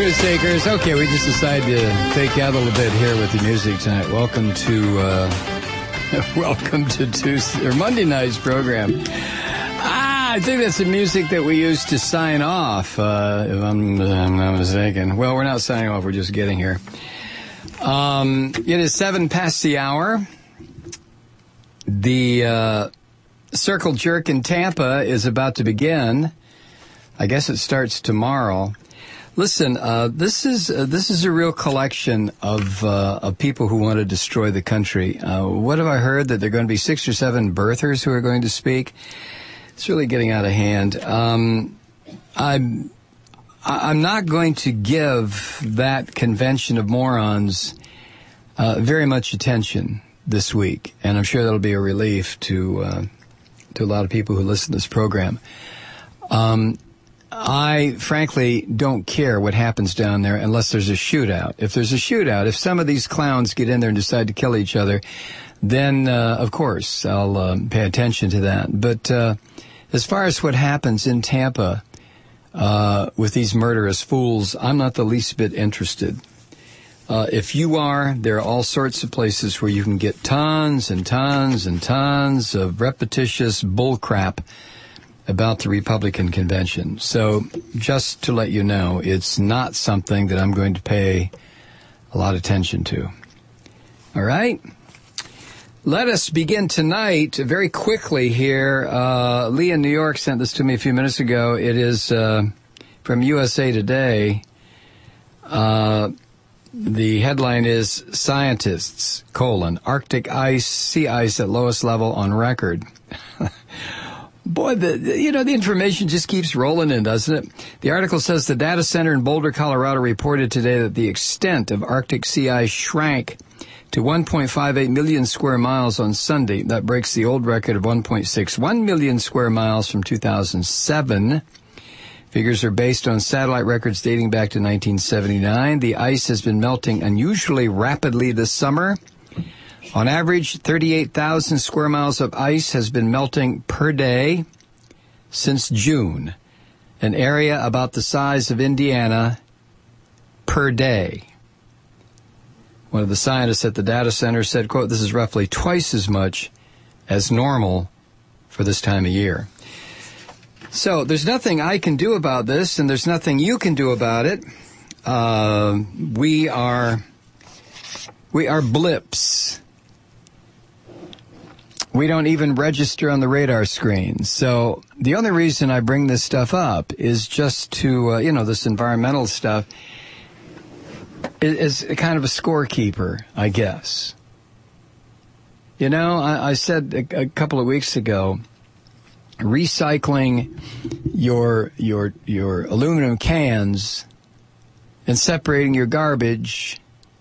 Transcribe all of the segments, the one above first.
Truth Seekers. Okay, we just decided to fake out a little bit here with the music tonight. Welcome to Tuesday or Monday night's program. I think that's the music that we use to sign off, if I'm not mistaken. Well, we're not signing off, we're just getting here. It is 7 past the hour. The Circle Jerk in Tampa is about to begin. I guess it starts tomorrow. Listen, this is a real collection of people who want to destroy the country. What have I heard? That there are going to be 6 or 7 birthers who are going to speak. It's really getting out of hand. I'm not going to give that convention of morons very much attention this week, and I'm sure that'll be a relief to a lot of people who listen to this program. I frankly don't care what happens down there unless there's a shootout. If there's a shootout, if some of these clowns get in there and decide to kill each other, then of course I'll pay attention to that. But as far as what happens in Tampa with these murderous fools, I'm not the least bit interested. If you are, there are all sorts of places where you can get tons and tons and tons of repetitious bullcrap about the Republican convention. So just to let you know, it's not something that I'm going to pay a lot of attention to. All right? Let us begin tonight very quickly here. Lee in New York sent this to me a few minutes ago. It is from USA Today. The headline is Scientists, Arctic ice, sea ice at lowest level on record. Boy, the information just keeps rolling in, doesn't it? The article says the data center in Boulder, Colorado reported today that the extent of Arctic sea ice shrank to 1.58 million square miles on Sunday. That breaks the old record of 1.61 million square miles from 2007. Figures are based on satellite records dating back to 1979. The ice has been melting unusually rapidly this summer. On average, 38,000 square miles of ice has been melting per day since June, an area about the size of Indiana per day. One of the scientists at the data center said, quote, "This is roughly twice as much as normal for this time of year." So there's nothing I can do about this, and there's nothing you can do about it. We are blips. We don't even register on the radar screen. So the only reason I bring this stuff up is just to, this environmental stuff is kind of a scorekeeper, I guess. I said a couple of weeks ago, recycling your aluminum cans and separating your garbage,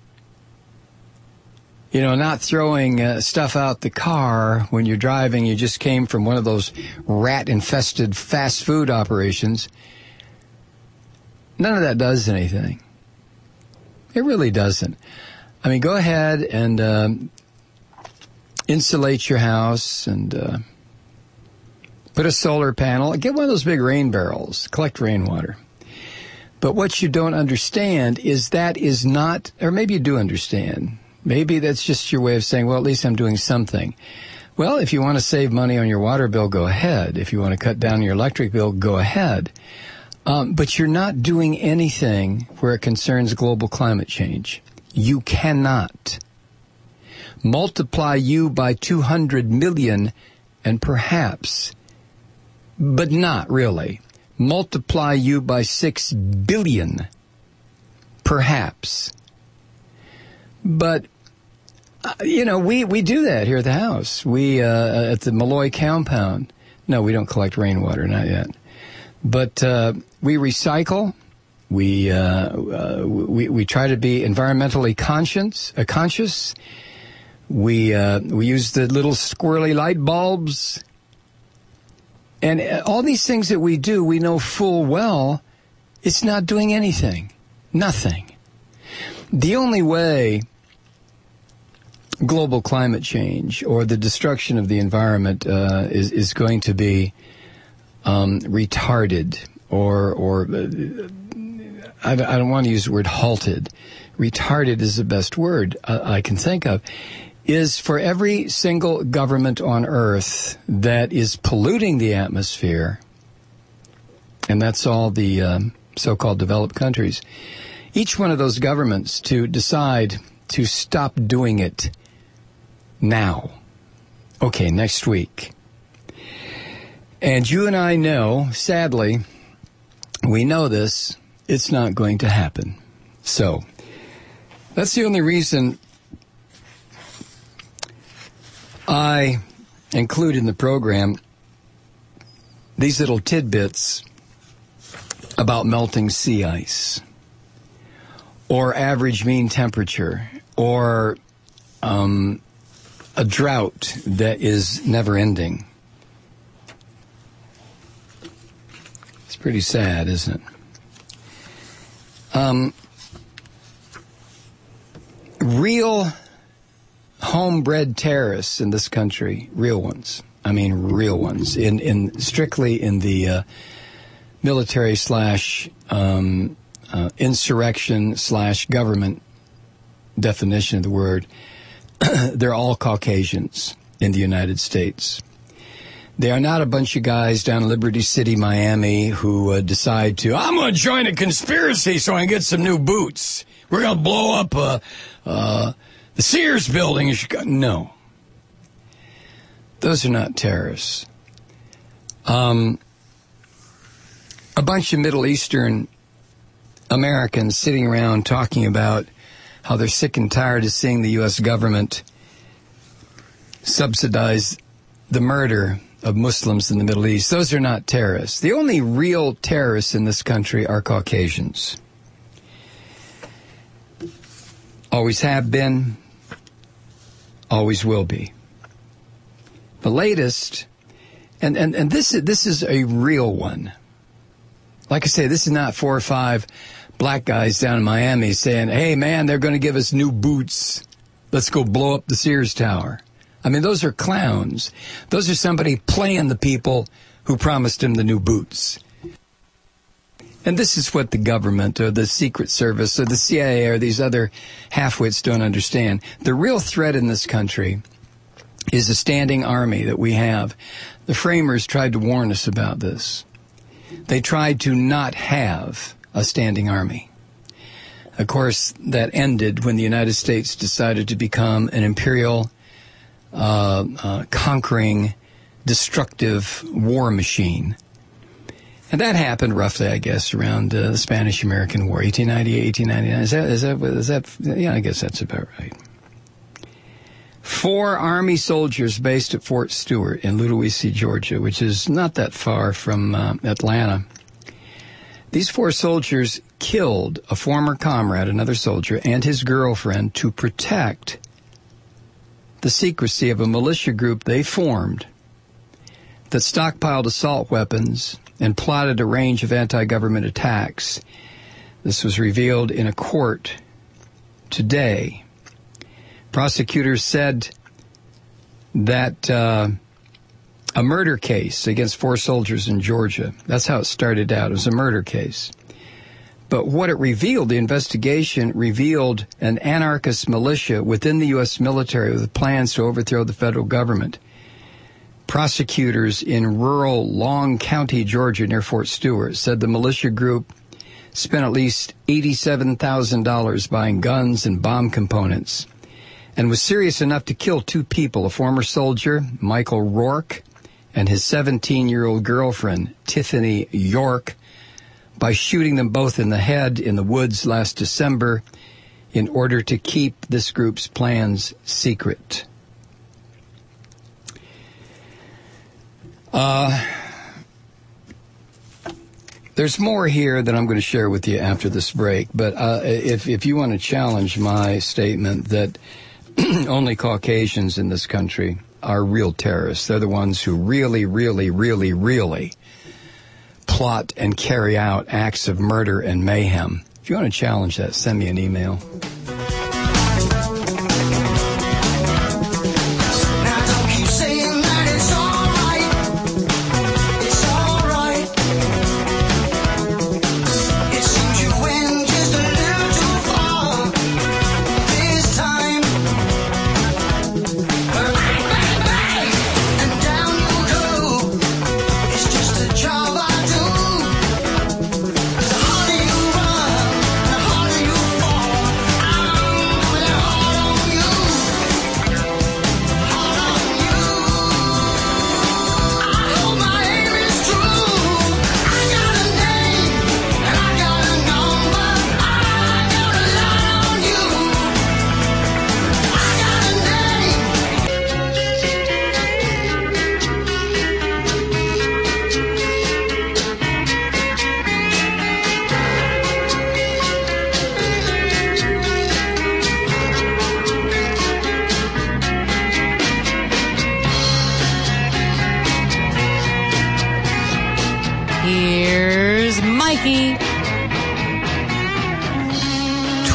not throwing stuff out the car when you're driving. You just came from one of those rat-infested fast food operations. None of that does anything. It really doesn't. I mean, go ahead and insulate your house and put a solar panel. Get one of those big rain barrels. Collect rainwater. But what you don't understand is that is not, or maybe you do understand. Maybe that's just your way of saying, well, at least I'm doing something. Well, if you want to save money on your water bill, go ahead. If you want to cut down your electric bill, go ahead. But you're not doing anything where it concerns global climate change. You cannot. Multiply you by 200 million and perhaps, but not really. Multiply you by 6 billion, perhaps. But, we do that here at the house. We, at the Malloy compound. No, we don't collect rainwater, not yet. But, we recycle. We try to be environmentally conscious. We use the little squirrely light bulbs. And all these things that we do, we know full well it's not doing anything. Nothing. The only way global climate change or the destruction of the environment is going to be retarded or I don't want to use the word halted. Retarded is the best word I can think of. Is for every single government on earth that is polluting the atmosphere, and that's all the so-called developed countries, each one of those governments to decide to stop doing it now. Okay, next week. And you and I know, sadly, we know this, it's not going to happen. So, that's the only reason I include in the program these little tidbits about melting sea ice, or average mean temperature, or a drought that is never ending. It's pretty sad, isn't it? Real homebred terrorists in this country, real ones. I mean, real ones. Strictly in the military / insurrection / government definition of the word, they're all Caucasians in the United States. They are not a bunch of guys down in Liberty City, Miami, who decide to, I'm going to join a conspiracy so I can get some new boots. We're going to blow up the Sears building in Chicago. No. Those are not terrorists. A bunch of Middle Eastern Americans sitting around talking about how they're sick and tired of seeing the U.S. government subsidize the murder of Muslims in the Middle East. Those are not terrorists. The only real terrorists in this country are Caucasians. Always have been, always will be. The latest, and this is a real one. Like I say, this is not 4 or 5 black guys down in Miami saying, hey, man, they're going to give us new boots. Let's go blow up the Sears Tower. I mean, those are clowns. Those are somebody playing the people who promised him the new boots. And this is what the government or the Secret Service or the CIA or these other halfwits don't understand. The real threat in this country is a standing army that we have. The framers tried to warn us about this. They tried to not have a standing army. Of course, that ended when the United States decided to become an imperial, conquering, destructive war machine. And that happened roughly, I guess, around the Spanish-American War, 1898, 1899. Is that? Yeah, I guess that's about right. 4 Army soldiers based at Fort Stewart in Ludowici, Georgia, which is not that far from Atlanta. These 4 soldiers killed a former comrade, another soldier, and his girlfriend to protect the secrecy of a militia group they formed that stockpiled assault weapons and plotted a range of anti-government attacks. This was revealed in a court today. Prosecutors said that a murder case against 4 soldiers in Georgia, that's how it started out. It was a murder case. But what it revealed, the investigation revealed an anarchist militia within the U.S. military with plans to overthrow the federal government. Prosecutors in rural Long County, Georgia, near Fort Stewart, said the militia group spent at least $87,000 buying guns and bomb components and was serious enough to kill 2 people, a former soldier, Michael Rourke, and his 17-year-old girlfriend, Tiffany York, by shooting them both in the head in the woods last December in order to keep this group's plans secret. There's more here that I'm going to share with you after this break, but if you want to challenge my statement that only Caucasians in this country are real terrorists, they're the ones who really, really, really, really plot and carry out acts of murder and mayhem. If you want to challenge that, send me an email. When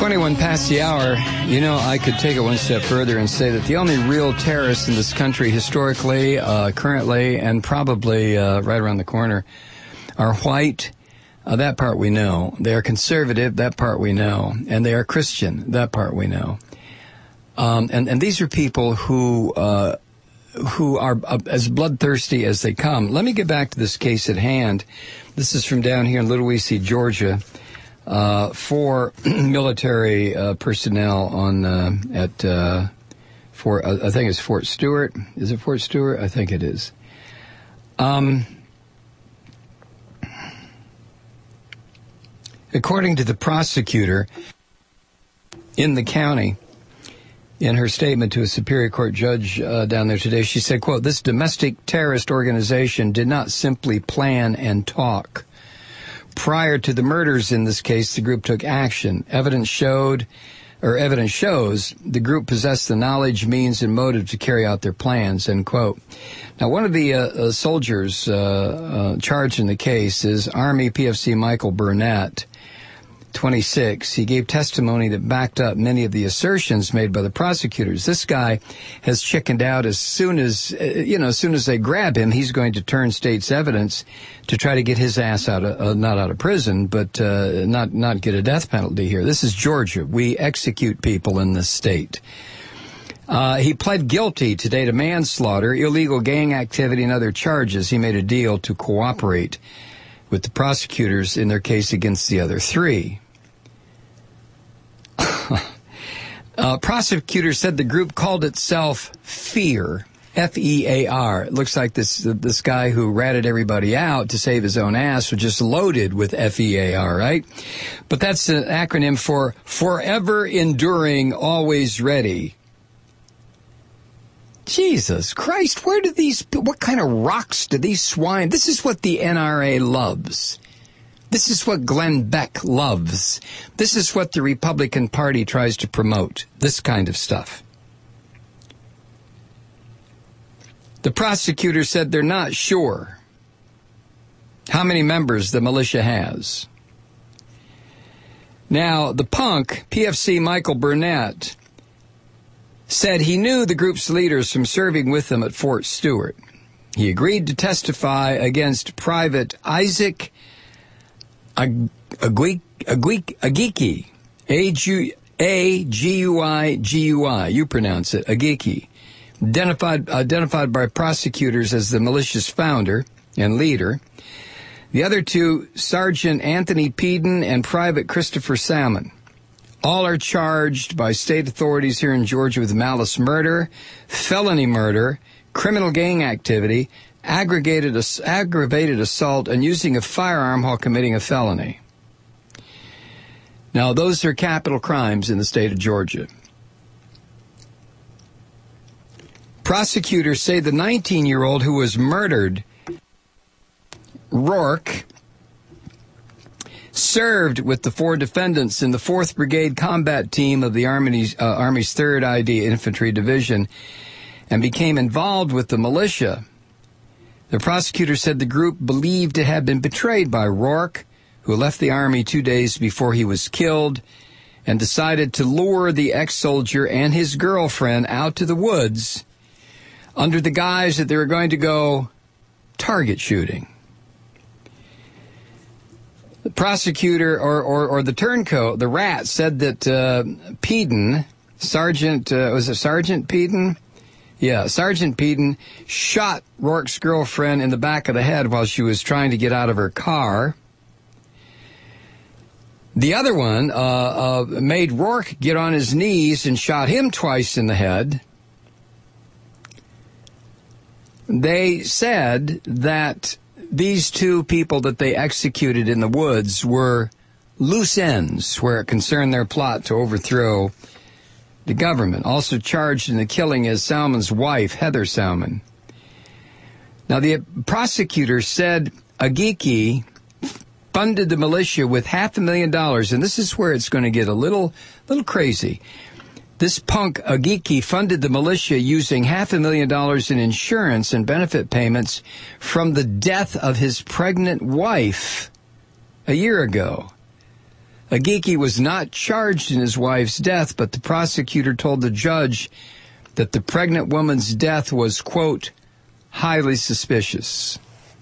21 past the hour. You know, I could take it one step further and say that the only real terrorists in this country historically, currently, and probably right around the corner are white. That part we know. They are conservative. That part we know. And they are Christian. That part we know. And these are people who are as bloodthirsty as they come. Let me get back to this case at hand. This is from down here in Little Weesey, Georgia. 4 military personnel on I think it's Fort Stewart. Is it Fort Stewart? I think it is. According to the prosecutor in the county, in her statement to a Superior Court judge down there today, she said, quote, "This domestic terrorist organization did not simply plan and talk. Prior to the murders in this case, the group took action. Evidence shows the group possessed the knowledge, means, and motive to carry out their plans," end quote. Now, one of the soldiers charged in the case is Army PFC Michael Burnett, 26. He gave testimony that backed up many of the assertions made by the prosecutors. This guy has chickened out as soon as they grab him, he's going to turn state's evidence to try to get his ass out of, not out of prison, but not get a death penalty here. This is Georgia. We execute people in this state. He pled guilty today to manslaughter, illegal gang activity, and other charges. He made a deal to cooperate with the prosecutors in their case against the other 3. Prosecutors said the group called itself FEAR, F-E-A-R. It looks like this guy who ratted everybody out to save his own ass was just loaded with F-E-A-R, right? But that's an acronym for Forever Enduring, Always Ready. Jesus Christ, what kind of rocks do these swine? This is what the NRA loves. This is what Glenn Beck loves. This is what the Republican Party tries to promote, this kind of stuff. The prosecutor said they're not sure how many members the militia has. Now, the punk, PFC Michael Burnett, said he knew the group's leaders from serving with them at Fort Stewart. He agreed to testify against Private Isaac Agiki, A-G-U-I-G-U-I, you pronounce it, Agiki, identified by prosecutors as the militia's founder and leader. The other 2, Sergeant Anthony Peden and Private Christopher Salmon. All are charged by state authorities here in Georgia with malice murder, felony murder, criminal gang activity, aggravated assault, and using a firearm while committing a felony. Now, those are capital crimes in the state of Georgia. Prosecutors say the 19-year-old who was murdered, Rourke, served with the 4 defendants in the 4th Brigade Combat Team of the Army's 3rd ID Infantry Division and became involved with the militia. The prosecutor said the group believed to have been betrayed by Rourke, who left the Army 2 days before he was killed, and decided to lure the ex-soldier and his girlfriend out to the woods under the guise that they were going to go target shooting. The prosecutor, or the turncoat, the rat, said that Peden, was it Sergeant Peden? Yeah, Sergeant Peden shot Rourke's girlfriend in the back of the head while she was trying to get out of her car. The other one made Rourke get on his knees and shot him twice in the head. They said that these 2 people that they executed in the woods were loose ends where it concerned their plot to overthrow the government. Also charged in the killing is Salmon's wife, Heather Salmon. Now, the prosecutor said Agiki funded the militia with $500,000, and this is where it's going to get a little crazy. This punk Agiki funded the militia using $500,000 in insurance and benefit payments from the death of his pregnant wife a year ago. Agiki was not charged in his wife's death, but the prosecutor told the judge that the pregnant woman's death was, quote, highly suspicious.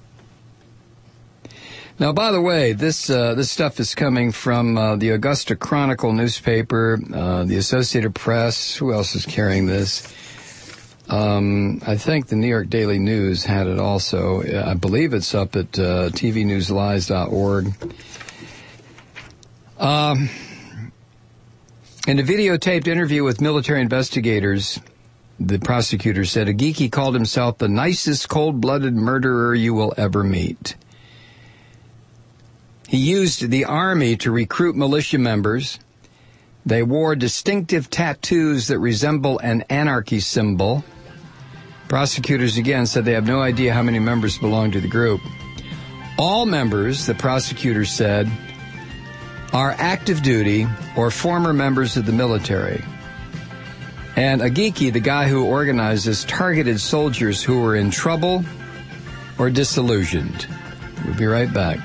Now, by the way, this stuff is coming from the Augusta Chronicle newspaper, the Associated Press. Who else is carrying this? I think the New York Daily News had it also. I believe it's up at tvnewslies.org. In a videotaped interview with military investigators, the prosecutor said Agiki called himself the nicest cold-blooded murderer you will ever meet. He used the army to recruit militia members. They wore distinctive tattoos that resemble an anarchy symbol. Prosecutors again said they have no idea how many members belong to the group. All members, the prosecutor said, are active duty or former members of the military. And Agiki, the guy who organized this, targeted soldiers who were in trouble or disillusioned. We'll be right back.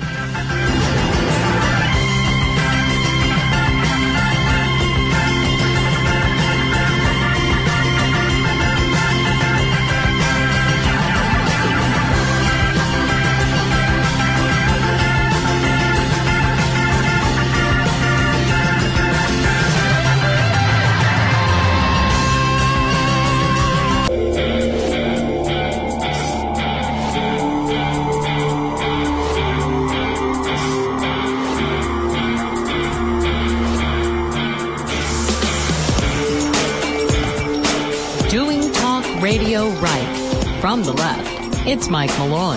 Radio right. From the left, it's Mike Malloy.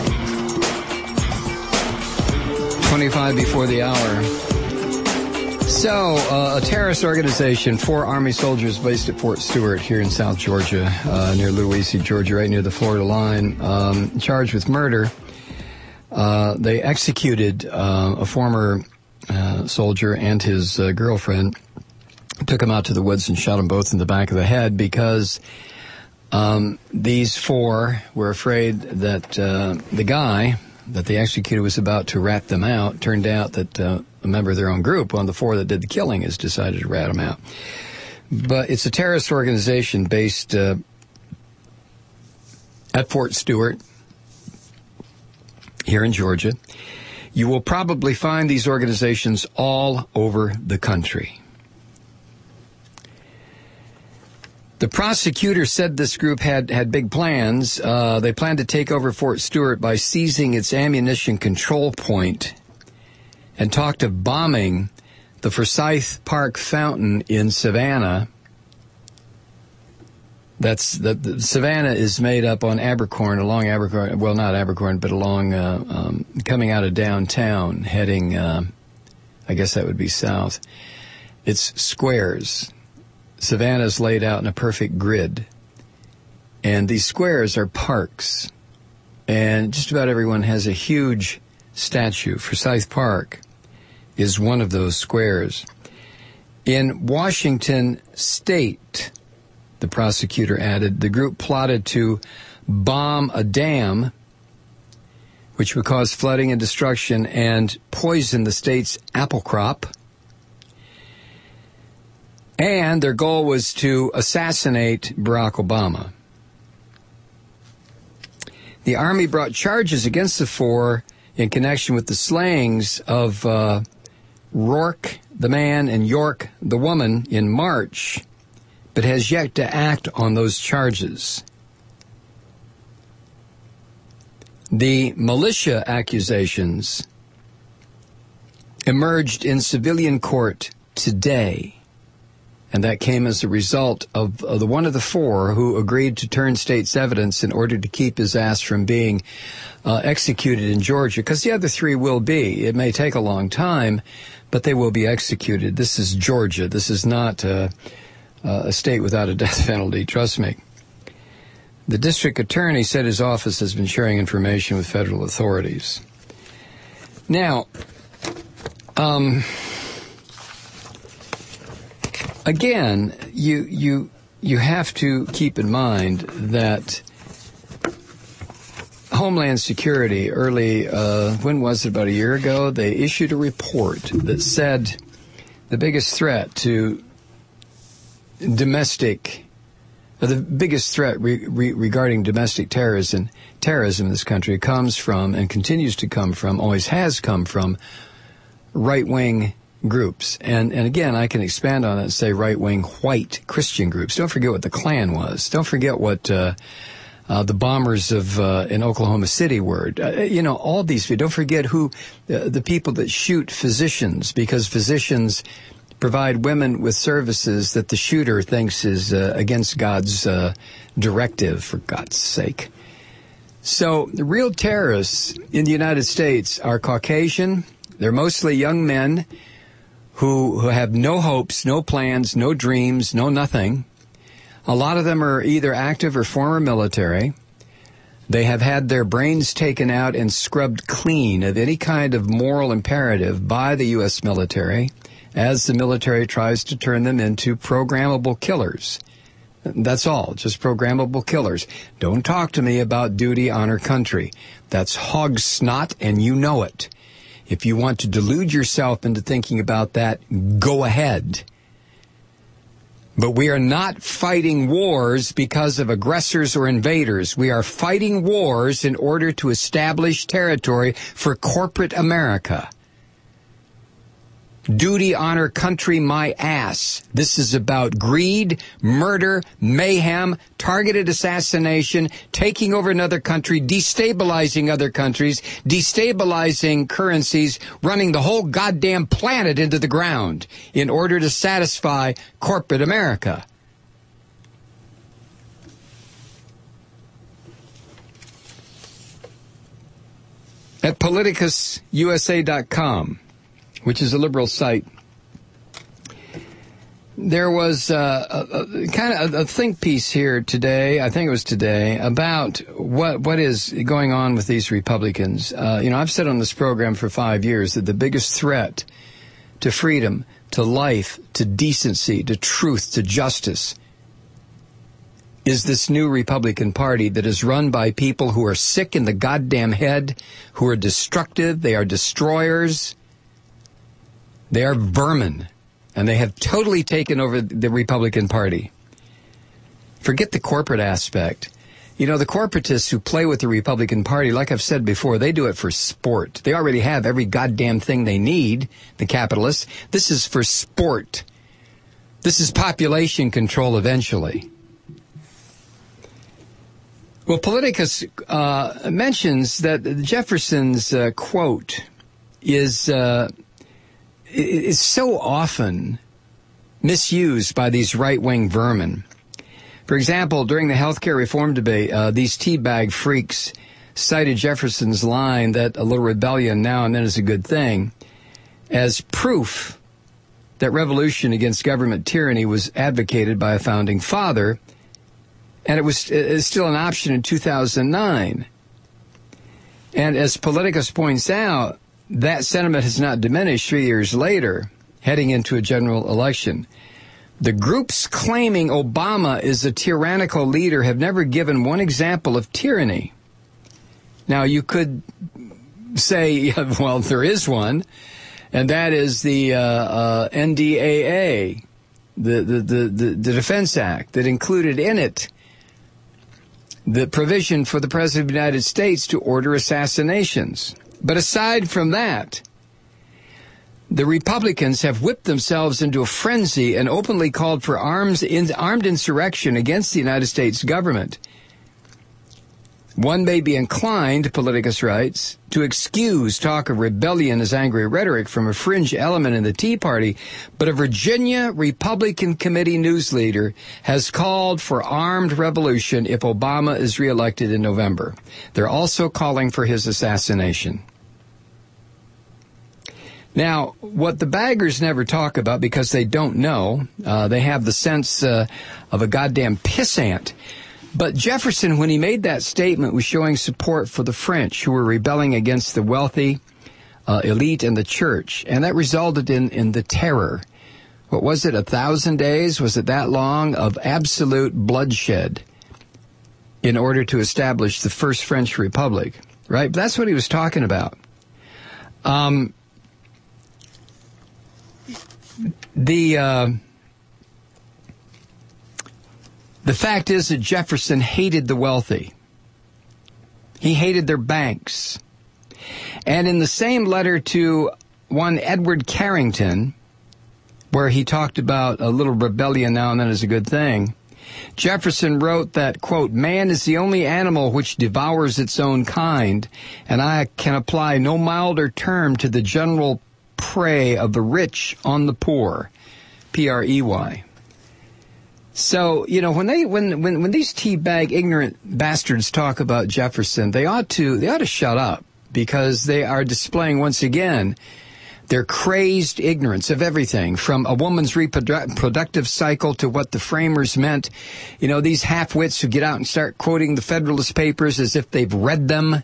25 before the hour. So, a terrorist organization, 4 Army soldiers based at Fort Stewart here in South Georgia, near Louisiana, Georgia, right near the Florida line, charged with murder. They executed a former soldier and his girlfriend, took them out to the woods and shot them both in the back of the head because these 4 were afraid that the guy that they executed was about to rat them out. Turned out that a member of their own group, one of the 4 that did the killing, has decided to rat them out. But it's a terrorist organization based at Fort Stewart here in Georgia. You will probably find these organizations all over the country. The prosecutor said this group had big plans. They planned to take over Fort Stewart by seizing its ammunition control point and talked of bombing the Forsyth Park Fountain in Savannah. The Savannah is made up on Abercorn, along Abercorn, well, not Abercorn, but along, coming out of downtown, heading, I guess that would be south. It's squares. Savannah's laid out in a perfect grid. And these squares are parks. And just about everyone has a huge statue. Forsyth Park is one of those squares. In Washington State, the prosecutor added, the group plotted to bomb a dam, which would cause flooding and destruction and poison the state's apple crop. And their goal was to assassinate Barack Obama. The Army brought charges against the 4 in connection with the slayings of Rourke, the man, and York, the woman, in March, but has yet to act on those charges. The militia accusations emerged in civilian court today. And that came as a result of the one of the 4 who agreed to turn state's evidence in order to keep his ass from being executed in Georgia, because the other 3 will be. It may take a long time, but they will be executed. This is Georgia. This is not a state without a death penalty, trust me. The district attorney said his office has been sharing information with federal authorities. Now, again, you have to keep in mind that Homeland Security early, when was it, about a year ago, they issued a report that said the biggest threat to the biggest threat regarding domestic terrorism in this country comes from and continues to come from, always has come from, right-wing groups. And again, I can expand on it and say right-wing white Christian groups. Don't forget what the Klan was. Don't forget what the bombers of in Oklahoma City were. All these people. Don't forget who the people that shoot physicians, because physicians provide women with services that the shooter thinks is against God's directive, for God's sake. So the real terrorists in the United States are Caucasian. They're mostly young men who have no hopes, no plans, no dreams, no nothing. A lot of them are either active or former military. They have had their brains taken out and scrubbed clean of any kind of moral imperative by the U.S. military, as the military tries to turn them into programmable killers. That's all, just programmable killers. Don't talk to me about duty, honor, country. That's hog snot, and you know it. If you want to delude yourself into thinking about that, go ahead. But we are not fighting wars because of aggressors or invaders. We are fighting wars in order to establish territory for corporate America. Duty, honor, country, my ass. This is about greed, murder, mayhem, targeted assassination, taking over another country, destabilizing other countries, destabilizing currencies, running the whole goddamn planet into the ground in order to satisfy corporate America. At PoliticusUSA.com, which is a liberal site, there was a think piece here today, I think it was today, about what is going on with these Republicans. I've said on this program for 5 years that the biggest threat to freedom, to life, to decency, to truth, to justice is this new Republican Party that is run by people who are sick in the goddamn head, who are destructive, they are destroyers. They are vermin, and they have totally taken over the Republican Party. Forget the corporate aspect. The corporatists who play with the Republican Party, like I've said before, they do it for sport. They already have every goddamn thing they need, the capitalists. This is for sport. This is population control eventually. Well, Politicus mentions that Jefferson's quote is so often misused by these right-wing vermin. For example, during the health care reform debate, these teabag freaks cited Jefferson's line that a little rebellion now and then is a good thing as proof that revolution against government tyranny was advocated by a founding father, and it's still an option in 2009. And as Politicus points out, that sentiment has not diminished 3 years later, heading into a general election. The groups claiming Obama is a tyrannical leader have never given one example of tyranny. Now, you could say, well, there is one, and that is the NDAA, the Defense Act, that included in it the provision for the President of the United States to order assassinations. But aside from that, the Republicans have whipped themselves into a frenzy and openly called for armed insurrection against the United States government. One may be inclined, Politicus writes, to excuse talk of rebellion as angry rhetoric from a fringe element in the Tea Party, but a Virginia Republican committee news leader has called for armed revolution if Obama is reelected in November. They're also calling for his assassination. Now, what the baggers never talk about because they don't know, they have the sense of a goddamn pissant. But Jefferson, when he made that statement, was showing support for the French who were rebelling against the wealthy elite and the church. And that resulted in the terror. What was it, 1,000 days? Was it that long of absolute bloodshed in order to establish the first French Republic? Right? But that's what he was talking about. The fact is that Jefferson hated the wealthy. He hated their banks. And in the same letter to one Edward Carrington, where he talked about a little rebellion now and then is a good thing, Jefferson wrote that, quote, man is the only animal which devours its own kind, and I can apply no milder term to the general prey of the rich on the poor, P-R-E-Y. So, you know, when these teabag ignorant bastards talk about Jefferson, they ought to shut up, because they are displaying once again their crazed ignorance of everything, from a woman's reproductive cycle to what the framers meant. You know, these half-wits who get out and start quoting the Federalist Papers as if they've read them.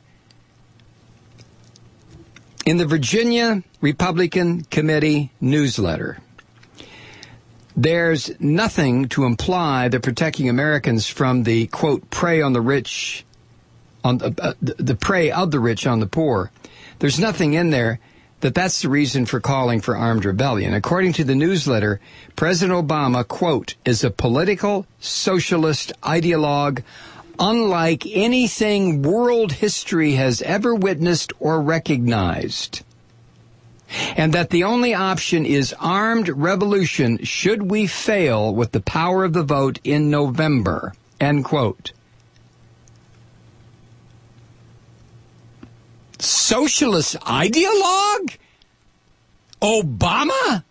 In the Virginia Republican Committee newsletter, there's nothing to imply that protecting Americans from the, quote, prey on the rich, on the prey of the rich on the poor. There's nothing in there that's the reason for calling for armed rebellion. According to the newsletter, President Obama, quote, is a political socialist ideologue unlike anything world history has ever witnessed or recognized, and that the only option is armed revolution should we fail with the power of the vote in November, end quote. Socialist ideologue? Obama?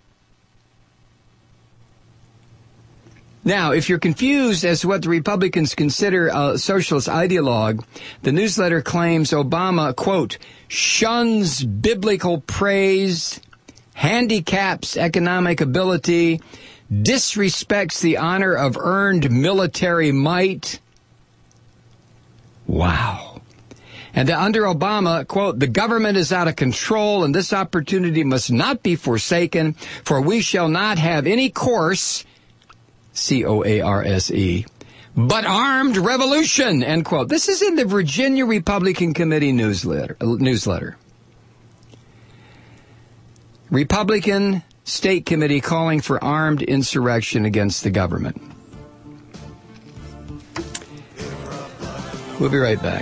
Now, if you're confused as to what the Republicans consider a socialist ideologue, the newsletter claims Obama, quote, shuns biblical praise, handicaps economic ability, disrespects the honor of earned military might. Wow. And that under Obama, quote, the government is out of control and this opportunity must not be forsaken, for we shall not have any course, C-O-A-R-S-E, but armed revolution, end quote. This is in the Virginia Republican Committee newsletter. Republican State Committee calling for armed insurrection against the government. We'll be right back.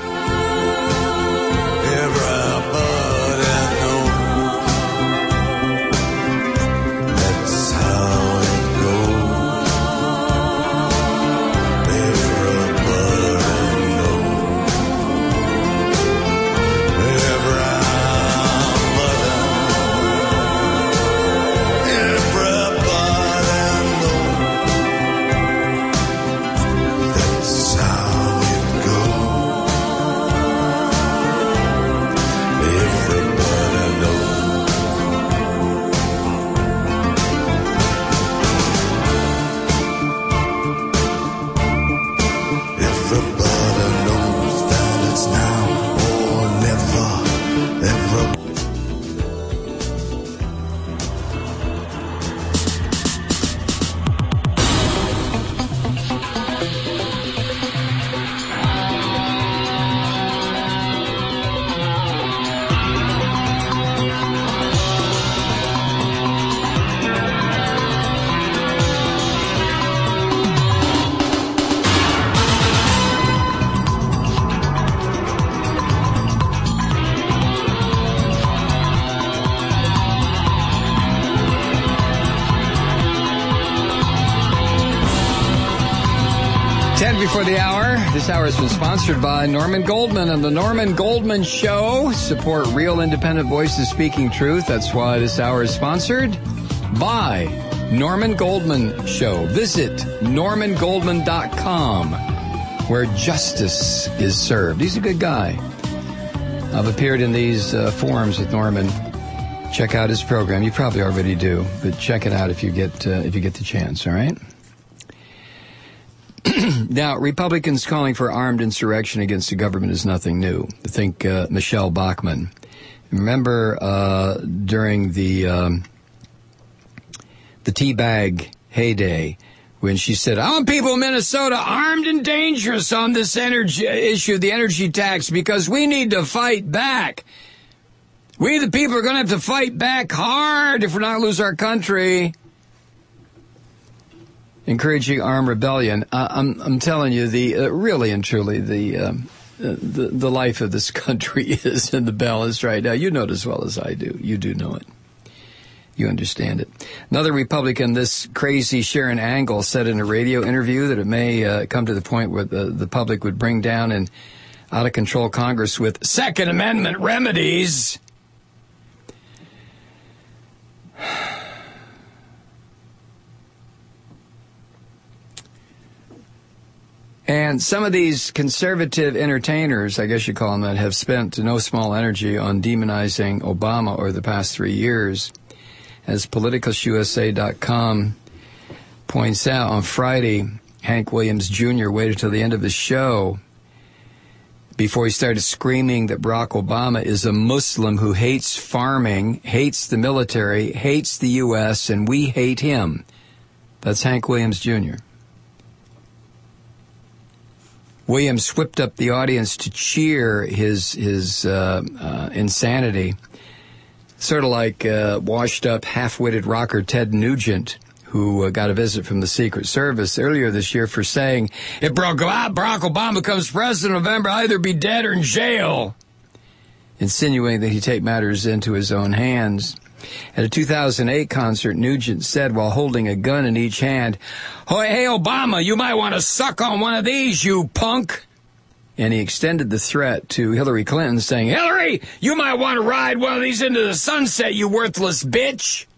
Before the hour. This hour has been sponsored by Norman Goldman and the Norman Goldman Show. Support real independent voices speaking truth. That's why this hour is sponsored by Norman Goldman Show. Visit normangoldman.com, where justice is served. He's a good guy. I've appeared in these forums with Norman. Check out his program. You probably already do, but check it out if you get the chance. All right. Now, Republicans calling for armed insurrection against the government is nothing new. I think Michelle Bachmann. Remember during the teabag heyday when she said, I want people in Minnesota armed and dangerous on this energy issue, the energy tax, because we need to fight back. We, the people, are going to have to fight back hard if we're not going to lose our country. encouraging armed rebellion. I'm telling you, really and truly, the life of this country is in the balance right now. You know it as well as I do. You do know it. You understand it. Another Republican, this crazy Sharon Angle, said in a radio interview that it may come to the point where the public would bring down an out-of-control Congress with Second Amendment remedies. And some of these conservative entertainers, I guess you call them that, have spent no small energy on demonizing Obama over the past 3 years. As PoliticalUSA.com points out, on Friday, Hank Williams Jr. waited till the end of the show before he started screaming that Barack Obama is a Muslim who hates farming, hates the military, hates the U.S., and we hate him. That's Hank Williams Jr. Williams whipped up the audience to cheer his insanity, sort of like washed-up, half-witted rocker Ted Nugent, who got a visit from the Secret Service earlier this year for saying, if Barack Obama becomes president in November, I'll either be dead or in jail, insinuating that he take matters into his own hands. At a 2008 concert, Nugent said while holding a gun in each hand, hey, Obama, you might want to suck on one of these, you punk. And he extended the threat to Hillary Clinton, saying, Hillary, you might want to ride one of these into the sunset, you worthless bitch.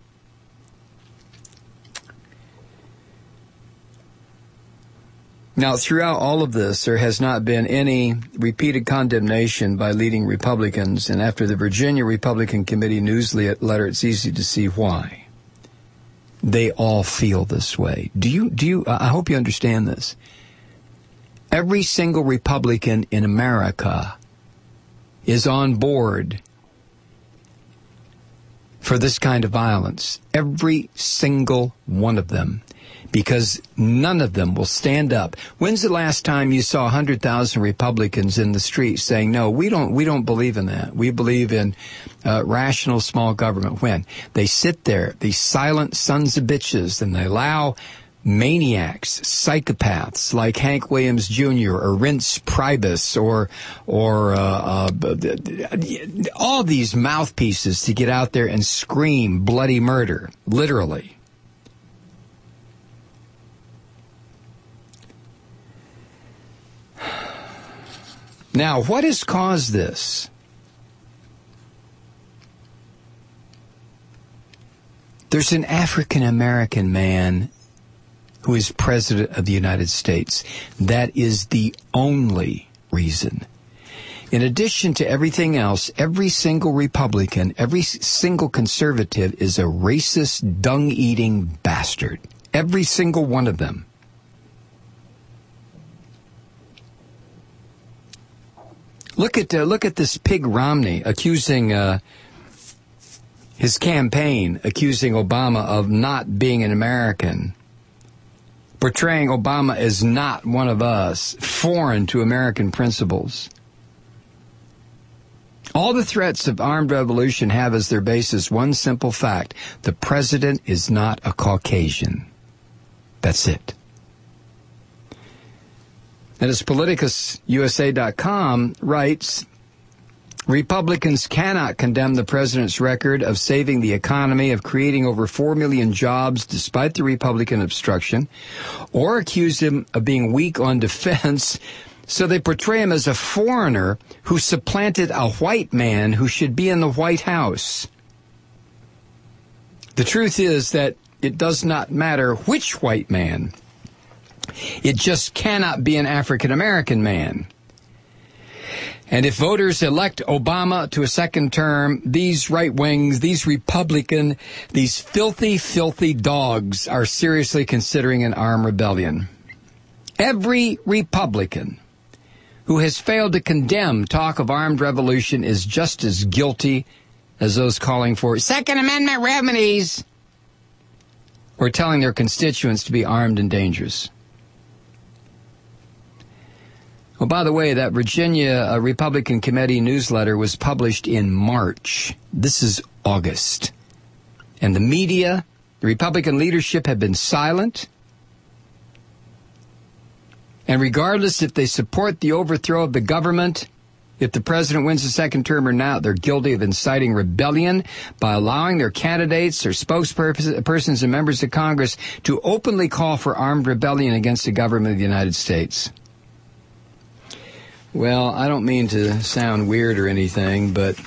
Now, throughout all of this, there has not been any repeated condemnation by leading Republicans, and after the Virginia Republican Committee newsletter, it's easy to see why. They all feel this way. I hope you understand this. Every single Republican in America is on board for this kind of violence. Every single one of them. Because none of them will stand up. When's the last time you saw 100,000 Republicans in the street saying, no, we don't believe in that. We believe in rational small government. When? They sit there, these silent sons of bitches, and they allow maniacs, psychopaths like Hank Williams Jr. or Reince Priebus or all these mouthpieces to get out there and scream bloody murder, literally. Now, what has caused this? There's an African-American man who is President of the United States. That is the only reason. In addition to everything else, every single Republican, every single conservative is a racist, dung-eating bastard. Every single one of them. Look at this pig Romney accusing his campaign, accusing Obama of not being an American, portraying Obama as not one of us, foreign to American principles. All the threats of armed revolution have as their basis one simple fact: the president is not a Caucasian. That's it. And as PoliticusUSA.com writes, Republicans cannot condemn the president's record of saving the economy, of creating over 4 million jobs despite the Republican obstruction, or accuse him of being weak on defense, so they portray him as a foreigner who supplanted a white man who should be in the White House. The truth is that it does not matter which white man. It just cannot be an African-American man. And if voters elect Obama to a second term, these right wings, these Republican, these filthy, filthy dogs are seriously considering an armed rebellion. Every Republican who has failed to condemn talk of armed revolution is just as guilty as those calling for Second Amendment remedies or telling their constituents to be armed and dangerous. Oh, by the way, that Virginia Republican Committee newsletter was published in March. This is August. And the media, the Republican leadership have been silent. And regardless if they support the overthrow of the government, if the president wins a second term or not, they're guilty of inciting rebellion by allowing their candidates, their spokespersons, and members of Congress to openly call for armed rebellion against the government of the United States. Well, I don't mean to sound weird or anything, but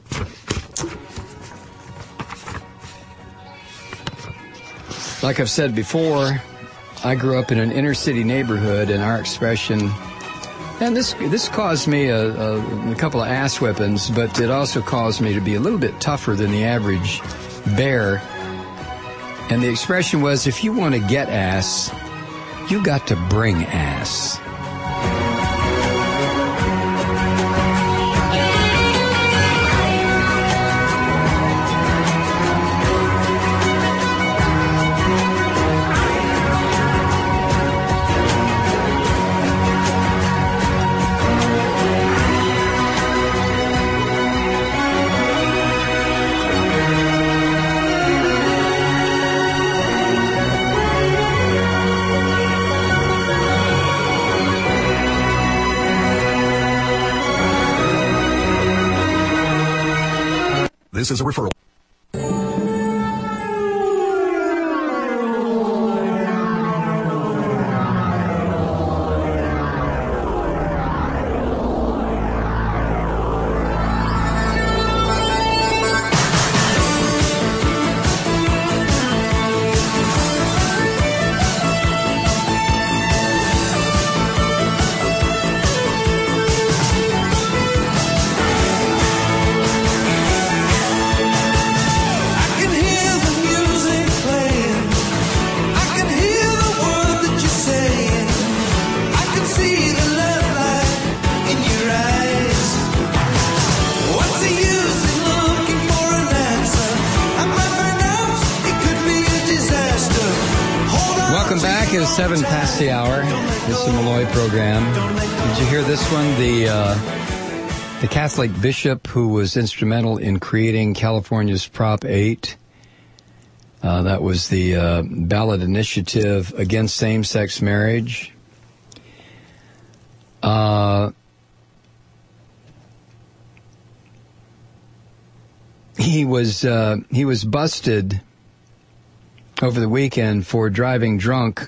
like I've said before, I grew up in an inner city neighborhood, and our expression, and this caused me a couple of ass whippings, but it also caused me to be a little bit tougher than the average bear. And the expression was, if you want to get ass, you got to bring ass. This is a referral. Welcome back. It is 7 past the hour. This is the Malloy program. Did you hear this one? The Catholic bishop who was instrumental in creating California's Prop 8. That was the ballot initiative against same-sex marriage. He was busted over the weekend for driving drunk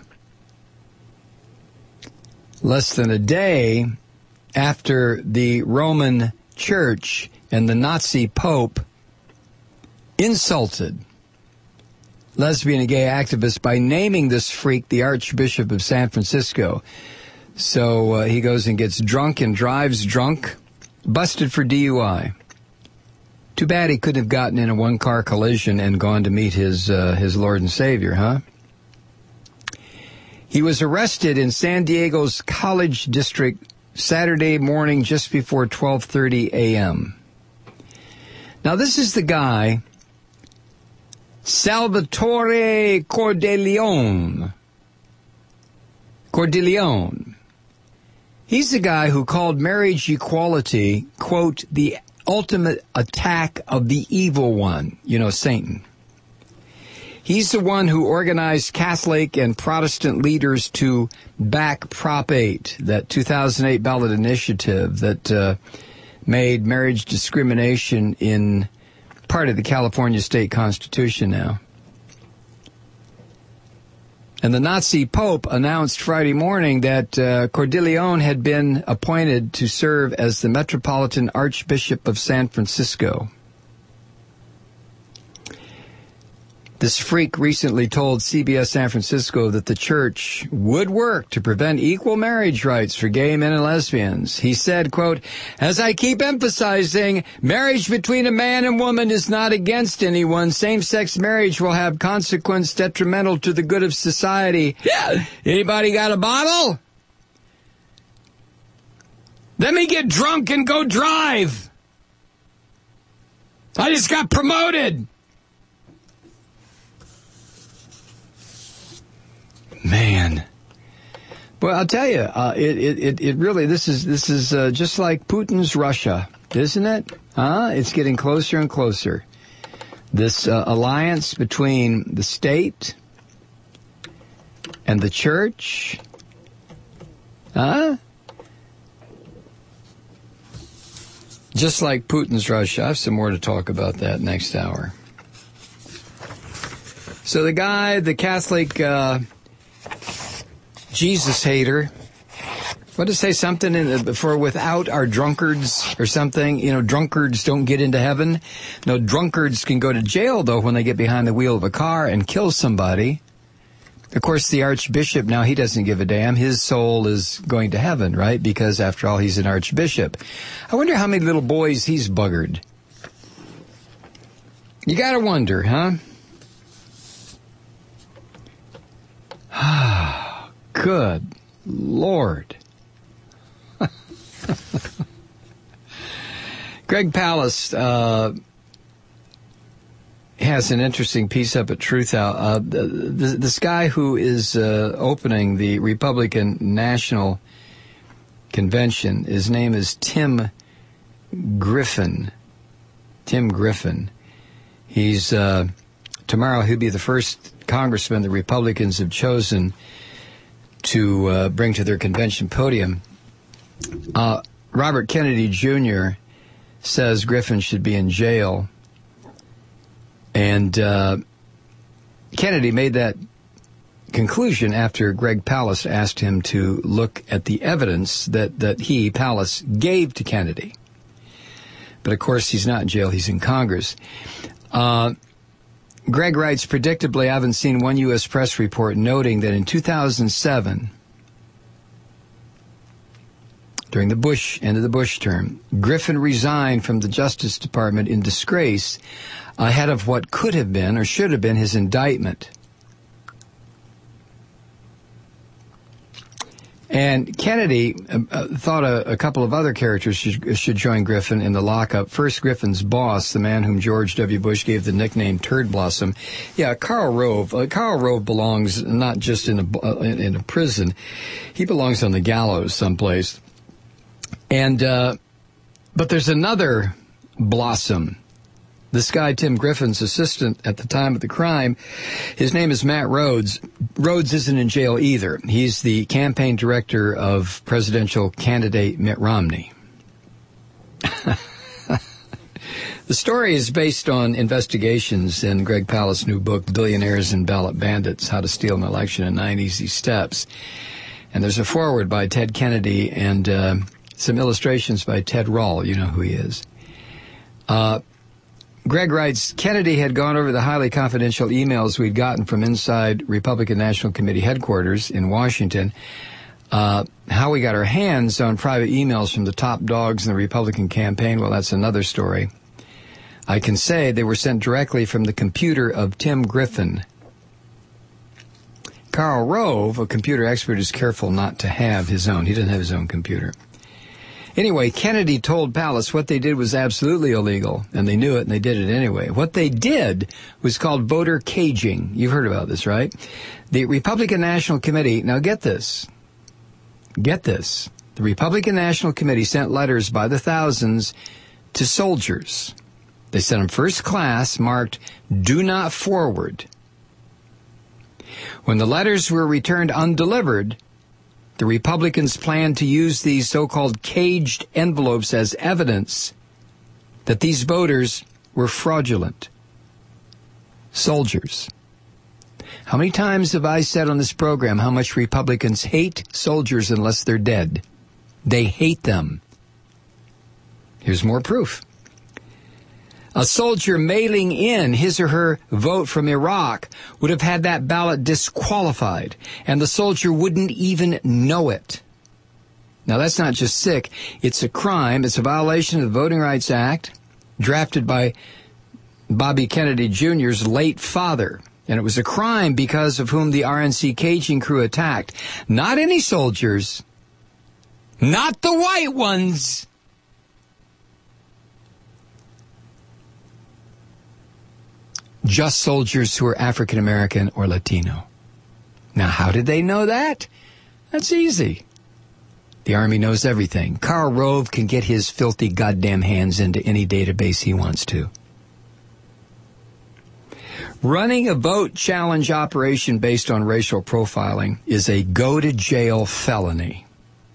less than a day after the Roman Church and the Nazi Pope insulted lesbian and gay activists by naming this freak the Archbishop of San Francisco. So he goes and gets drunk and drives drunk, busted for DUI. Too bad he couldn't have gotten in a one-car collision and gone to meet his Lord and Savior, huh? He was arrested in San Diego's College District Saturday morning just before 12:30 a.m. Now, this is the guy, Salvatore Cordileone. He's the guy who called marriage equality, quote, the ultimate attack of the evil one, Satan. He's the one who organized Catholic and Protestant leaders to back Prop 8, that 2008 ballot initiative that made marriage discrimination in part of the California state constitution now. And the Nazi Pope announced Friday morning that Cordileone had been appointed to serve as the Metropolitan Archbishop of San Francisco. This freak recently told CBS San Francisco that the church would work to prevent equal marriage rights for gay men and lesbians. He said, quote, "As I keep emphasizing, marriage between a man and woman is not against anyone. Same-sex marriage will have consequence detrimental to the good of society." Yeah. Anybody got a bottle? Let me get drunk and go drive. I just got promoted. Man, well, I'll tell you, it really, this is just like Putin's Russia, isn't it? It's getting closer and closer. This alliance between the state and the church, Huh? Just like Putin's Russia. I have some more to talk about that next hour. So the guy, the Catholic Jesus hater, what did it say, something for without our drunkards or something? You know, drunkards don't get into heaven. No, drunkards can go to jail, though, when they get behind the wheel of a car and kill somebody. Of course, the archbishop, now he doesn't give a damn. His soul is going to heaven, right? Because, after all, he's an archbishop. I wonder how many little boys he's buggered. You gotta wonder, huh? Good Lord. Greg Palast has an interesting piece up at Truthout. This guy who is opening the Republican National Convention, his name is Tim Griffin. Tim Griffin. He's tomorrow he'll be the first congressman the Republicans have chosen to bring to their convention podium. Robert Kennedy Jr. says Griffin should be in jail. And Kennedy made that conclusion after Greg Palast asked him to look at the evidence that he, Palast, gave to Kennedy. But, of course, he's not in jail. He's in Congress. Greg writes, predictably, I haven't seen one U.S. press report noting that in 2007, during the end of the Bush term, Griffin resigned from the Justice Department in disgrace ahead of what could have been or should have been his indictment. And Kennedy thought a couple of other characters should join Griffin in the lockup. First, Griffin's boss, the man whom George W. Bush gave the nickname Turd Blossom. Yeah, Karl Rove. Karl Rove belongs not just in a prison. He belongs on the gallows someplace. And but there's another Blossom. This guy, Tim Griffin's assistant at the time of the crime, his name is Matt Rhodes. Rhodes isn't in jail either. He's the campaign director of presidential candidate Mitt Romney. The story is based on investigations in Greg Palast's new book, Billionaires and Ballot Bandits, How to Steal an Election in 9 Easy Steps. And there's a foreword by Ted Kennedy and some illustrations by Ted Rall. You know who he is. Greg writes, Kennedy had gone over the highly confidential emails we'd gotten from inside Republican National Committee headquarters in Washington. How we got our hands on private emails from the top dogs in the Republican campaign, well, that's another story. I can say they were sent directly from the computer of Tim Griffin. Karl Rove, a computer expert, is careful not to have his own. He doesn't have his own computer. Anyway, Kennedy told Palast what they did was absolutely illegal, and they knew it, and they did it anyway. What they did was called voter caging. You've heard about this, right? The Republican National Committee, now get this. Get this. The Republican National Committee sent letters by the thousands to soldiers. They sent them first class, marked, "Do not forward." When the letters were returned undelivered, the Republicans planned to use these so-called caged envelopes as evidence that these voters were fraudulent soldiers. How many times have I said on this program how much Republicans hate soldiers unless they're dead? They hate them. Here's more proof. A soldier mailing in his or her vote from Iraq would have had that ballot disqualified, and the soldier wouldn't even know it. Now, that's not just sick. It's a crime. It's a violation of the Voting Rights Act, drafted by Bobby Kennedy Jr.'s late father. And it was a crime because of whom the RNC caging crew attacked. Not any soldiers. Not the white ones. Just soldiers who are African American or Latino. Now, how did they know that? That's easy. The Army knows everything. Karl Rove can get his filthy goddamn hands into any database he wants to. Running a vote challenge operation based on racial profiling is a go-to-jail felony.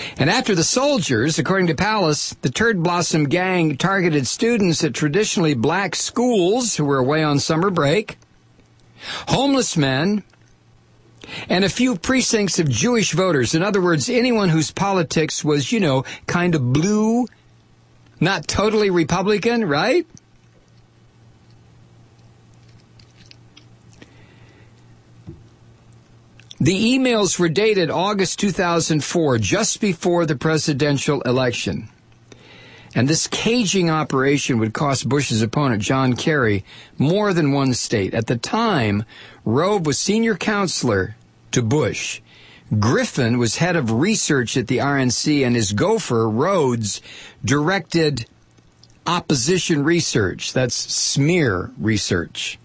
And after the soldiers, according to Palace, the Turd Blossom Gang targeted students at traditionally black schools who were away on summer break, homeless men, and a few precincts of Jewish voters. In other words, anyone whose politics was, kind of blue, not totally Republican, right? The emails were dated August 2004, just before the presidential election. And this caging operation would cost Bush's opponent, John Kerry, more than one state. At the time, Rove was senior counselor to Bush. Griffin was head of research at the RNC, and his gopher, Rhodes, directed opposition research. That's smear research.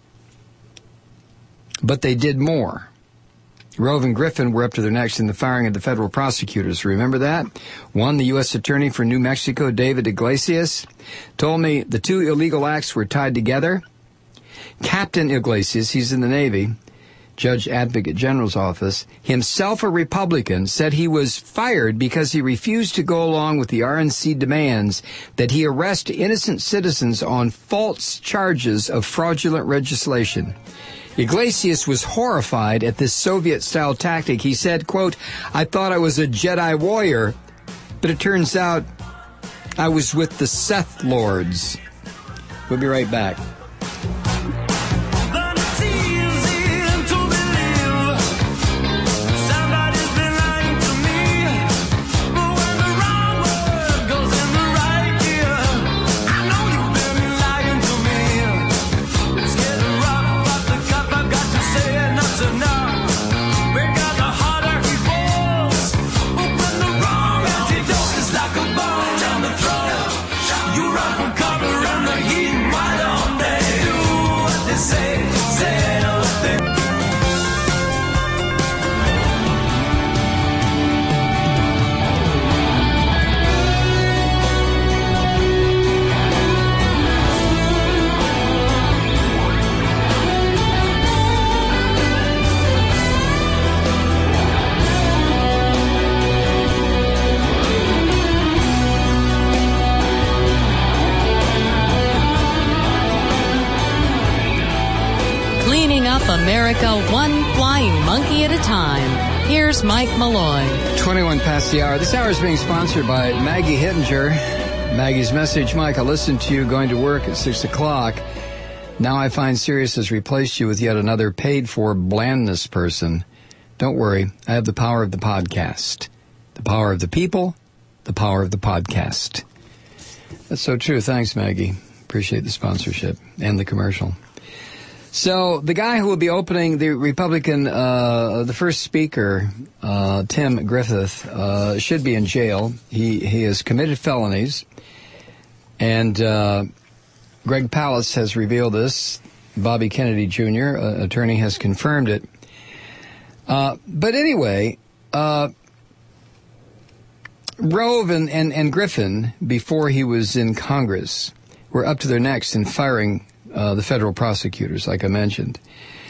But they did more. Rove and Griffin were up to their necks in the firing of the federal prosecutors. Remember that? One, the U.S. Attorney for New Mexico, David Iglesias, told me the two illegal acts were tied together. Captain Iglesias, he's in the Navy, Judge Advocate General's office, himself a Republican, said he was fired because he refused to go along with the RNC demands that he arrest innocent citizens on false charges of fraudulent legislation. Iglesias was horrified at this Soviet-style tactic. He said, quote, "I thought I was a Jedi warrior, but it turns out I was with the Sith Lords." We'll be right back. America, one flying monkey at a time. Here's Mike Malloy. 21 past the hour. This hour is being sponsored by Maggie Hittinger. Maggie's message: Mike, I listened to you going to work at 6 o'clock. Now I find Sirius has replaced you with yet another paid-for blandness person. Don't worry, I have the power of the podcast. The power of the people, the power of the podcast. That's so true. Thanks, Maggie. Appreciate the sponsorship and the commercial. So the guy who will be opening the Republican, the first speaker, Tim Griffith, should be in jail. He has committed felonies, and Greg Palast has revealed this. Bobby Kennedy Jr., attorney, has confirmed it. But anyway, Rove and Griffin, before he was in Congress, were up to their necks in firing the federal prosecutors, like I mentioned.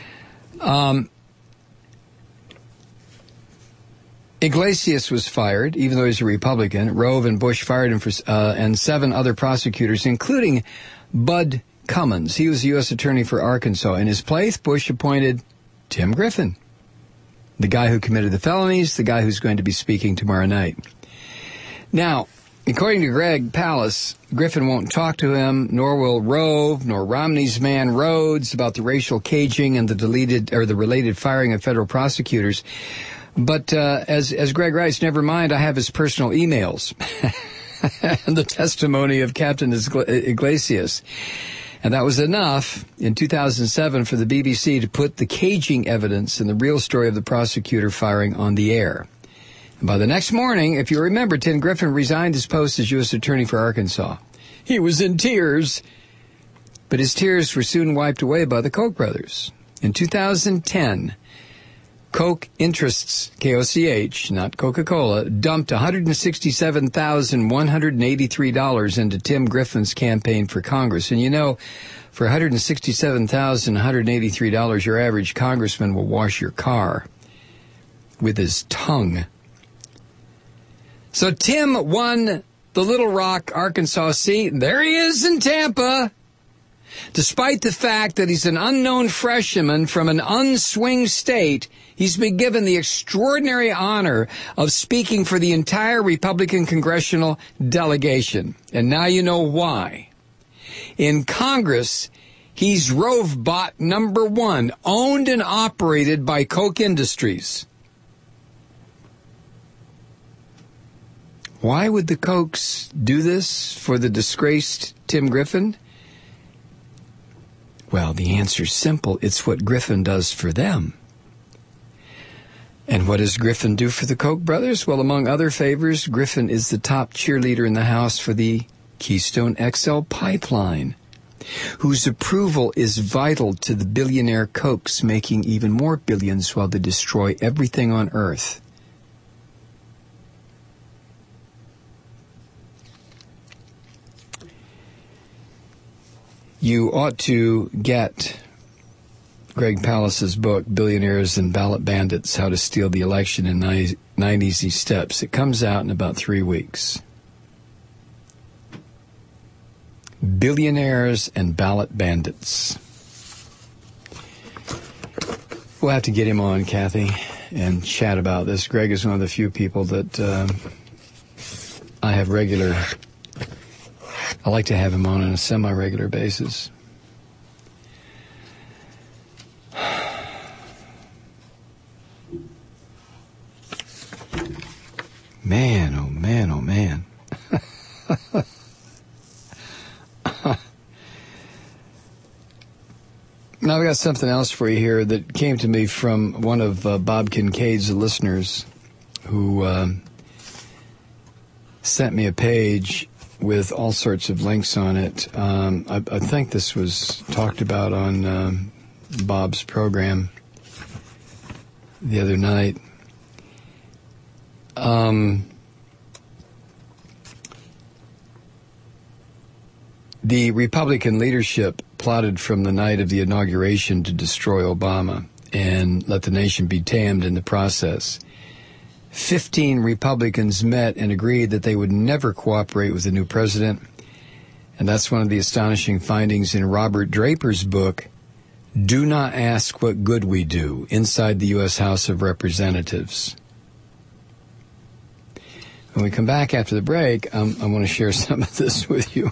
Iglesias was fired, even though he's a Republican. Rove and Bush fired him and 7 other prosecutors, including Bud Cummins. He was the U.S. Attorney for Arkansas. In his place, Bush appointed Tim Griffin, the guy who committed the felonies, the guy who's going to be speaking tomorrow night. Now, according to Greg Palast, Griffin won't talk to him, nor will Rove, nor Romney's man Rhodes, about the racial caging and the related firing of federal prosecutors. But as Greg writes, never mind, I have his personal emails and the testimony of Captain Iglesias. And that was enough in 2007 for the BBC to put the caging evidence and the real story of the prosecutor firing on the air. And by the next morning, if you remember, Tim Griffin resigned his post as U.S. Attorney for Arkansas. He was in tears, but his tears were soon wiped away by the Koch brothers. In 2010, Koch Interests, K-O-C-H, not Coca-Cola, dumped $167,183 into Tim Griffin's campaign for Congress. And you know, for $167,183, your average congressman will wash your car with his tongue. So Tim won the Little Rock, Arkansas seat, and there he is in Tampa. Despite the fact that he's an unknown freshman from an unswing state, he's been given the extraordinary honor of speaking for the entire Republican congressional delegation. And now you know why. In Congress, he's Rovebot number 1, owned and operated by Koch Industries. Why would the Kochs do this for the disgraced Tim Griffin? Well, the answer's simple. It's what Griffin does for them. And what does Griffin do for the Koch brothers? Well, among other favors, Griffin is the top cheerleader in the House for the Keystone XL pipeline, whose approval is vital to the billionaire Kochs making even more billions while they destroy everything on Earth. You ought to get Greg Pallas's book, Billionaires and Ballot Bandits, How to Steal the Election in 9 Easy Steps. It comes out in about 3 weeks. Billionaires and Ballot Bandits. We'll have to get him on, Kathy, and chat about this. Greg is one of the few people that I have regular... I like to have him on a semi-regular basis. Man, oh man, oh man. Now I've got something else for you here that came to me from one of Bob Kincaid's listeners who sent me a page with all sorts of links on it. I think this was talked about on Bob's program the other night. The Republican leadership plotted from the night of the inauguration to destroy Obama and let the nation be tamed in the process. 15 Republicans met and agreed that they would never cooperate with the new president. And that's one of the astonishing findings in Robert Draper's book, Do Not Ask What Good We Do, Inside the U.S. House of Representatives. When we come back after the break, I want to share some of this with you.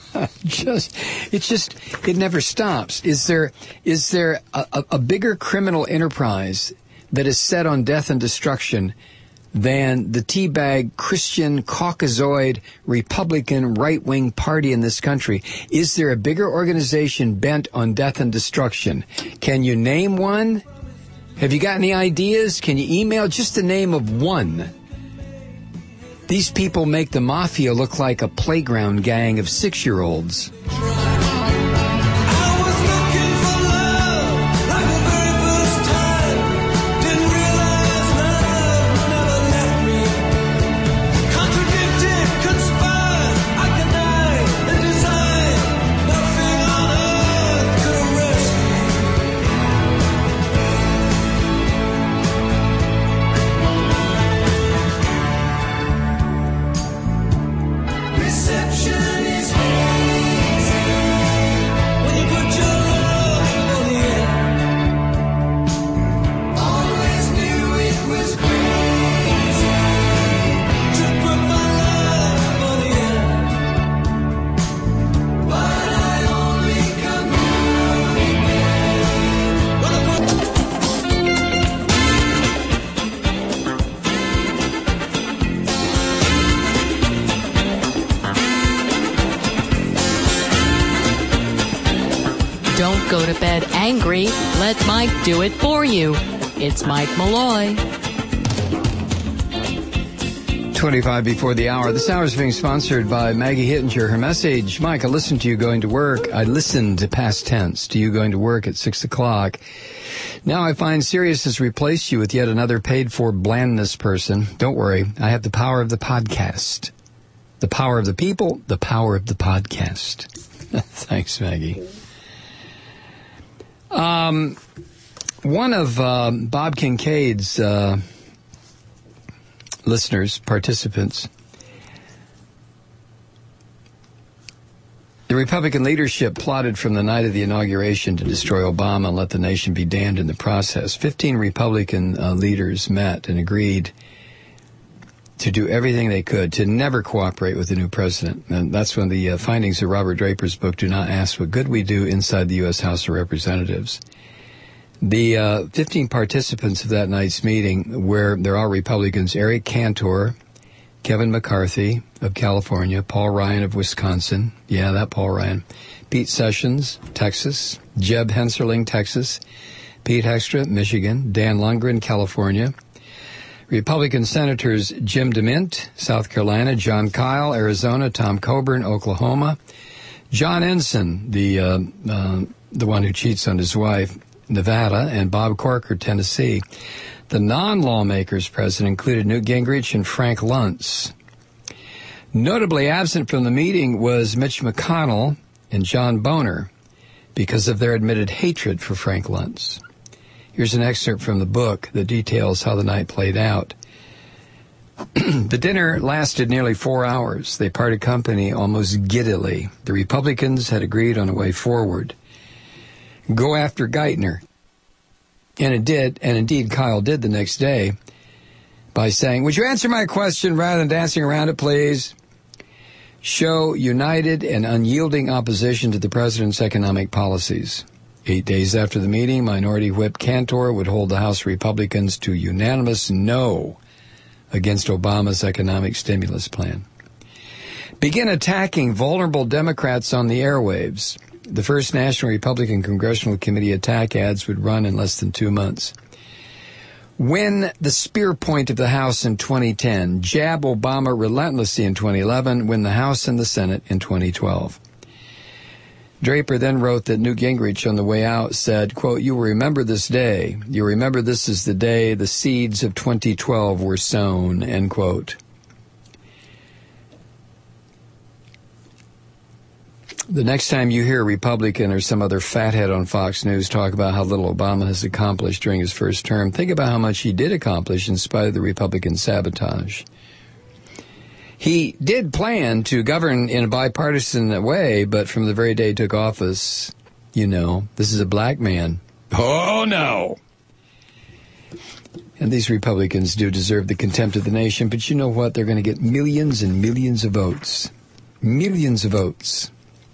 It never stops. Is there a bigger criminal enterprise that is set on death and destruction than the teabag Christian Caucasoid Republican right-wing party in this country? Is there a bigger organization bent on death and destruction? Can you name one? Have you got any ideas? Can you email just the name of one? These people make the mafia look like a playground gang of 6-year-olds. Don't go to bed angry. Let Mike do it for you. It's Mike Malloy. 25 before the hour. This hour is being sponsored by Maggie Hittinger. Her message, Mike, I listened to you going to work. I listened, past tense, to you going to work at 6 o'clock. Now I find Sirius has replaced you with yet another paid-for blandness person. Don't worry. I have the power of the podcast. The power of the people, the power of the podcast. Thanks, Maggie. One of Bob Kincaid's listeners, participants, The Republican leadership plotted from the night of the inauguration to destroy Obama and let the nation be damned in the process. 15 Republican leaders met and agreed to do everything they could to never cooperate with the new president. And that's when the findings of Robert Draper's book, Do Not Ask What Good We Do, inside the U.S. House of Representatives. The 15 participants of that night's meeting, where they're all Republicans, Eric Cantor, Kevin McCarthy of California, Paul Ryan of Wisconsin, yeah, that Paul Ryan, Pete Sessions, Texas, Jeb Hensarling, Texas, Pete Hegstra, Michigan, Dan Lundgren, California, Republican Senators Jim DeMint, South Carolina, John Kyle, Arizona, Tom Coburn, Oklahoma, John Ensign, the one who cheats on his wife, Nevada, and Bob Corker, Tennessee. The non-lawmakers present included Newt Gingrich and Frank Luntz. Notably absent from the meeting was Mitch McConnell and John Boehner because of their admitted hatred for Frank Luntz. Here's an excerpt from the book that details how the night played out. The dinner lasted nearly 4 hours. They parted company almost giddily. The Republicans had agreed on a way forward. Go after Geithner. And it did, and indeed Kyle did the next day by saying, would you answer my question rather than dancing around it, please? Show united and unyielding opposition to the president's economic policies. 8 days after the meeting, Minority Whip Cantor would hold the House Republicans to unanimous no against Obama's economic stimulus plan. Begin attacking vulnerable Democrats on the airwaves. The first National Republican Congressional Committee attack ads would run in less than 2 months. Win the spear point of the House in 2010. Jab Obama relentlessly in 2011. Win the House and the Senate in 2012. Draper then wrote that Newt Gingrich on the way out said, quote, you will remember this day. You remember this is the day the seeds of 2012 were sown, end quote. The next time you hear a Republican or some other fathead on Fox News talk about how little Obama has accomplished during his first term, think about how much he did accomplish in spite of the Republican sabotage. He did plan to govern in a bipartisan way, but from the very day he took office, you know, this is a black man. Oh, no! And these Republicans do deserve the contempt of the nation, but you know what? They're going to get millions and millions of votes. Millions of votes.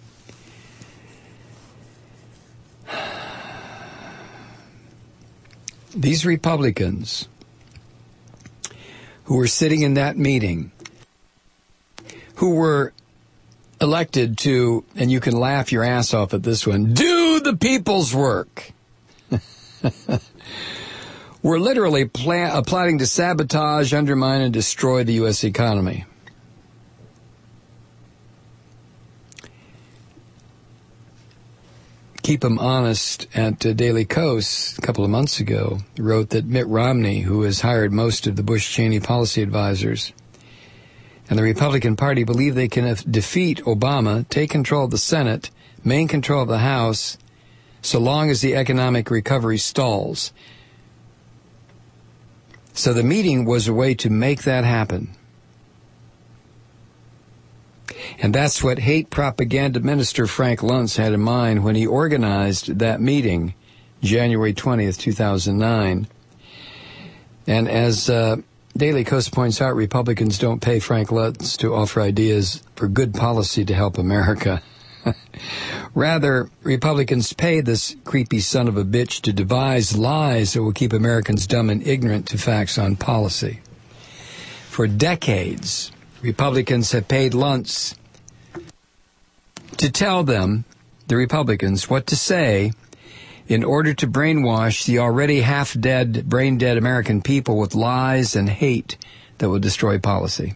These Republicans who were sitting in that meeting, who were elected to, and you can laugh your ass off at this one, do the people's work, were literally plotting to sabotage, undermine, and destroy the U.S. economy. Keep 'em Honest at Daily Kos a couple of months ago wrote that Mitt Romney, who has hired most of the Bush-Cheney policy advisors, and the Republican Party believe they can defeat Obama, take control of the Senate, maintain control of the House, so long as the economic recovery stalls. So the meeting was a way to make that happen. And that's what hate propaganda minister Frank Luntz had in mind when he organized that meeting, January 20th, 2009. And as Daily Kos points out, Republicans don't pay Frank Luntz to offer ideas for good policy to help America. Rather, Republicans pay this creepy son of a bitch to devise lies that will keep Americans dumb and ignorant to facts on policy. For decades, Republicans have paid Luntz to tell them, the Republicans, what to say in order to brainwash the already half-dead, brain-dead American people with lies and hate that will destroy policy.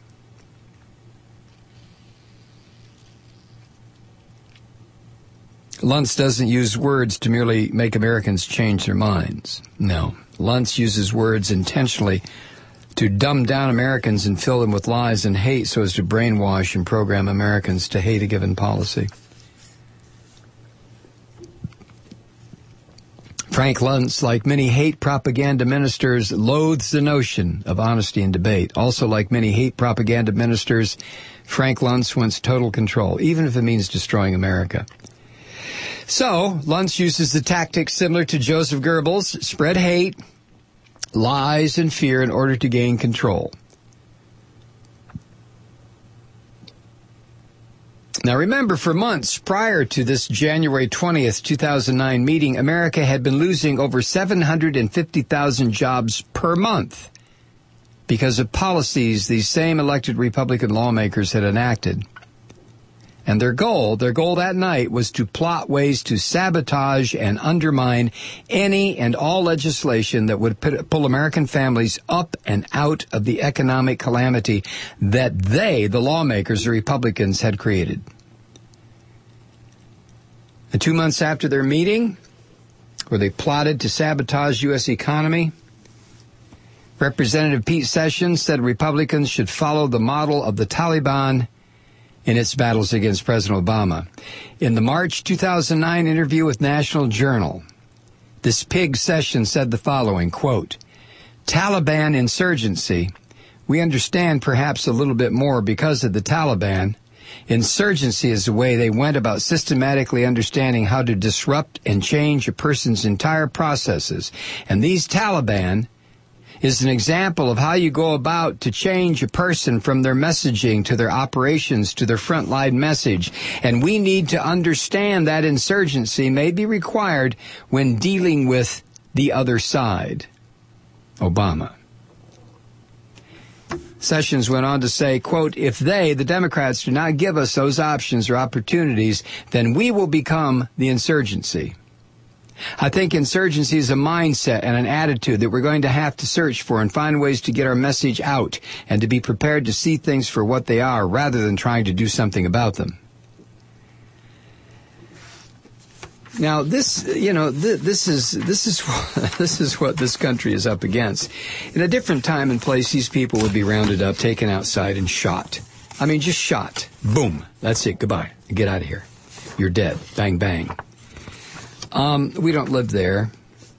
Luntz doesn't use words to merely make Americans change their minds. No, Luntz uses words intentionally to dumb down Americans and fill them with lies and hate so as to brainwash and program Americans to hate a given policy. Frank Luntz, like many hate propaganda ministers, loathes the notion of honesty and debate. Also, like many hate propaganda ministers, Frank Luntz wants total control, even if it means destroying America. So, Luntz uses the tactics similar to Joseph Goebbels, spread hate, lies, and fear in order to gain control. Now remember, for months prior to this January 20th, 2009 meeting, America had been losing over 750,000 jobs per month because of policies these same elected Republican lawmakers had enacted. And their goal that night was to plot ways to sabotage and undermine any and all legislation that would pull American families up and out of the economic calamity that they, the lawmakers, the Republicans, had created. And 2 months after their meeting, where they plotted to sabotage U.S. economy, Representative Pete Sessions said Republicans should follow the model of the Taliban in its battles against President Obama. In the March 2009 interview with National Journal, this pig Sessions said the following, quote, "Taliban insurgency, we understand perhaps a little bit more because of the Taliban. Insurgency is the way they went about systematically understanding how to disrupt and change a person's entire processes. And these Taliban is an example of how you go about to change a person from their messaging to their operations to their frontline message. And we need to understand that insurgency may be required when dealing with the other side." Obama. Sessions went on to say, quote, "If they, the Democrats, do not give us those options or opportunities, then we will become the insurgency. I think insurgency is a mindset and an attitude that we're going to have to search for and find ways to get our message out and to be prepared to see things for what they are rather than trying to do something about them." Now, this is what this country is up against. In a different time and place, these people would be rounded up, taken outside, and shot. I mean, just shot. Boom. That's it. Goodbye. Get out of here. You're dead. Bang, bang. We don't live there.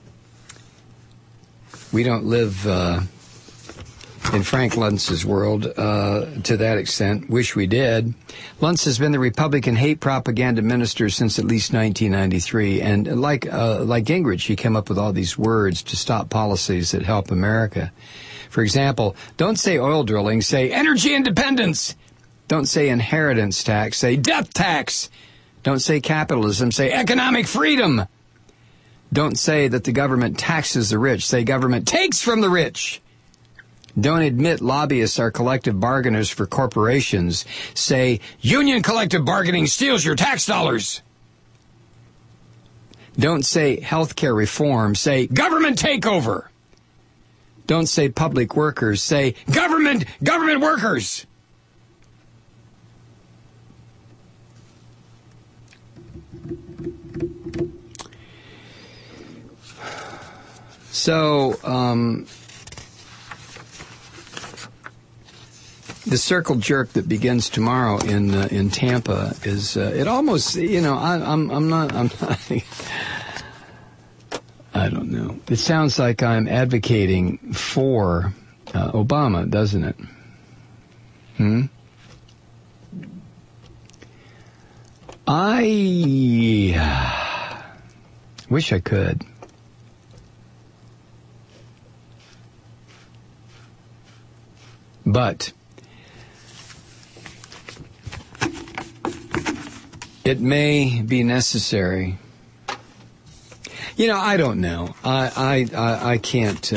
We don't live in Frank Luntz's world to that extent. Wish we did. Luntz has been the Republican hate propaganda minister since at least 1993, and like Gingrich, he came up with all these words to stop policies that help America. For example, don't say oil drilling, say energy independence. Don't say inheritance tax, say death tax. Don't say capitalism, say economic freedom. Don't say that the government taxes the rich, say government takes from the rich. Don't admit lobbyists are collective bargainers for corporations. Say, union collective bargaining steals your tax dollars. Don't say healthcare reform. Say, government takeover. Don't say public workers. Say, government workers. So, the circle jerk that begins tomorrow in Tampa is it almost, I'm not I don't know. It sounds like I'm advocating for Obama, doesn't it? I wish I could. But it may be necessary. I don't know. I can't.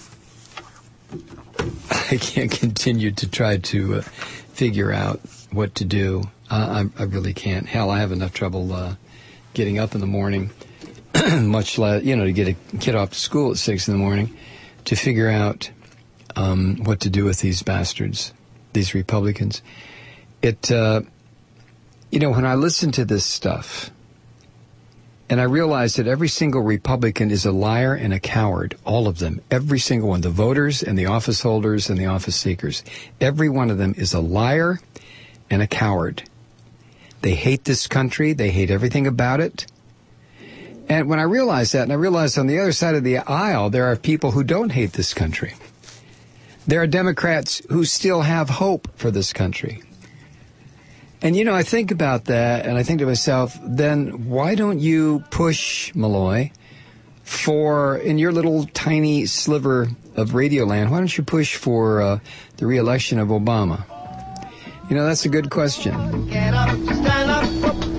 I can't continue to try to figure out what to do. I really can't. Hell, I have enough trouble getting up in the morning, much less, to get a kid off to school at 6 in the morning, to figure out what to do with these bastards, these Republicans. When I listen to this stuff, and I realize that every single Republican is a liar and a coward, all of them, every single one, the voters and the office holders and the office seekers, every one of them is a liar and a coward. They hate this country. They hate everything about it. And when I realized that, and I realized on the other side of the aisle, there are people who don't hate this country. There are Democrats who still have hope for this country. And, you know, I think about that, and I think to myself, then why don't you push, Malloy, for, in your little tiny sliver of radio land, why don't you push for the re-election of Obama? You know, that's a good question. Get up, stand up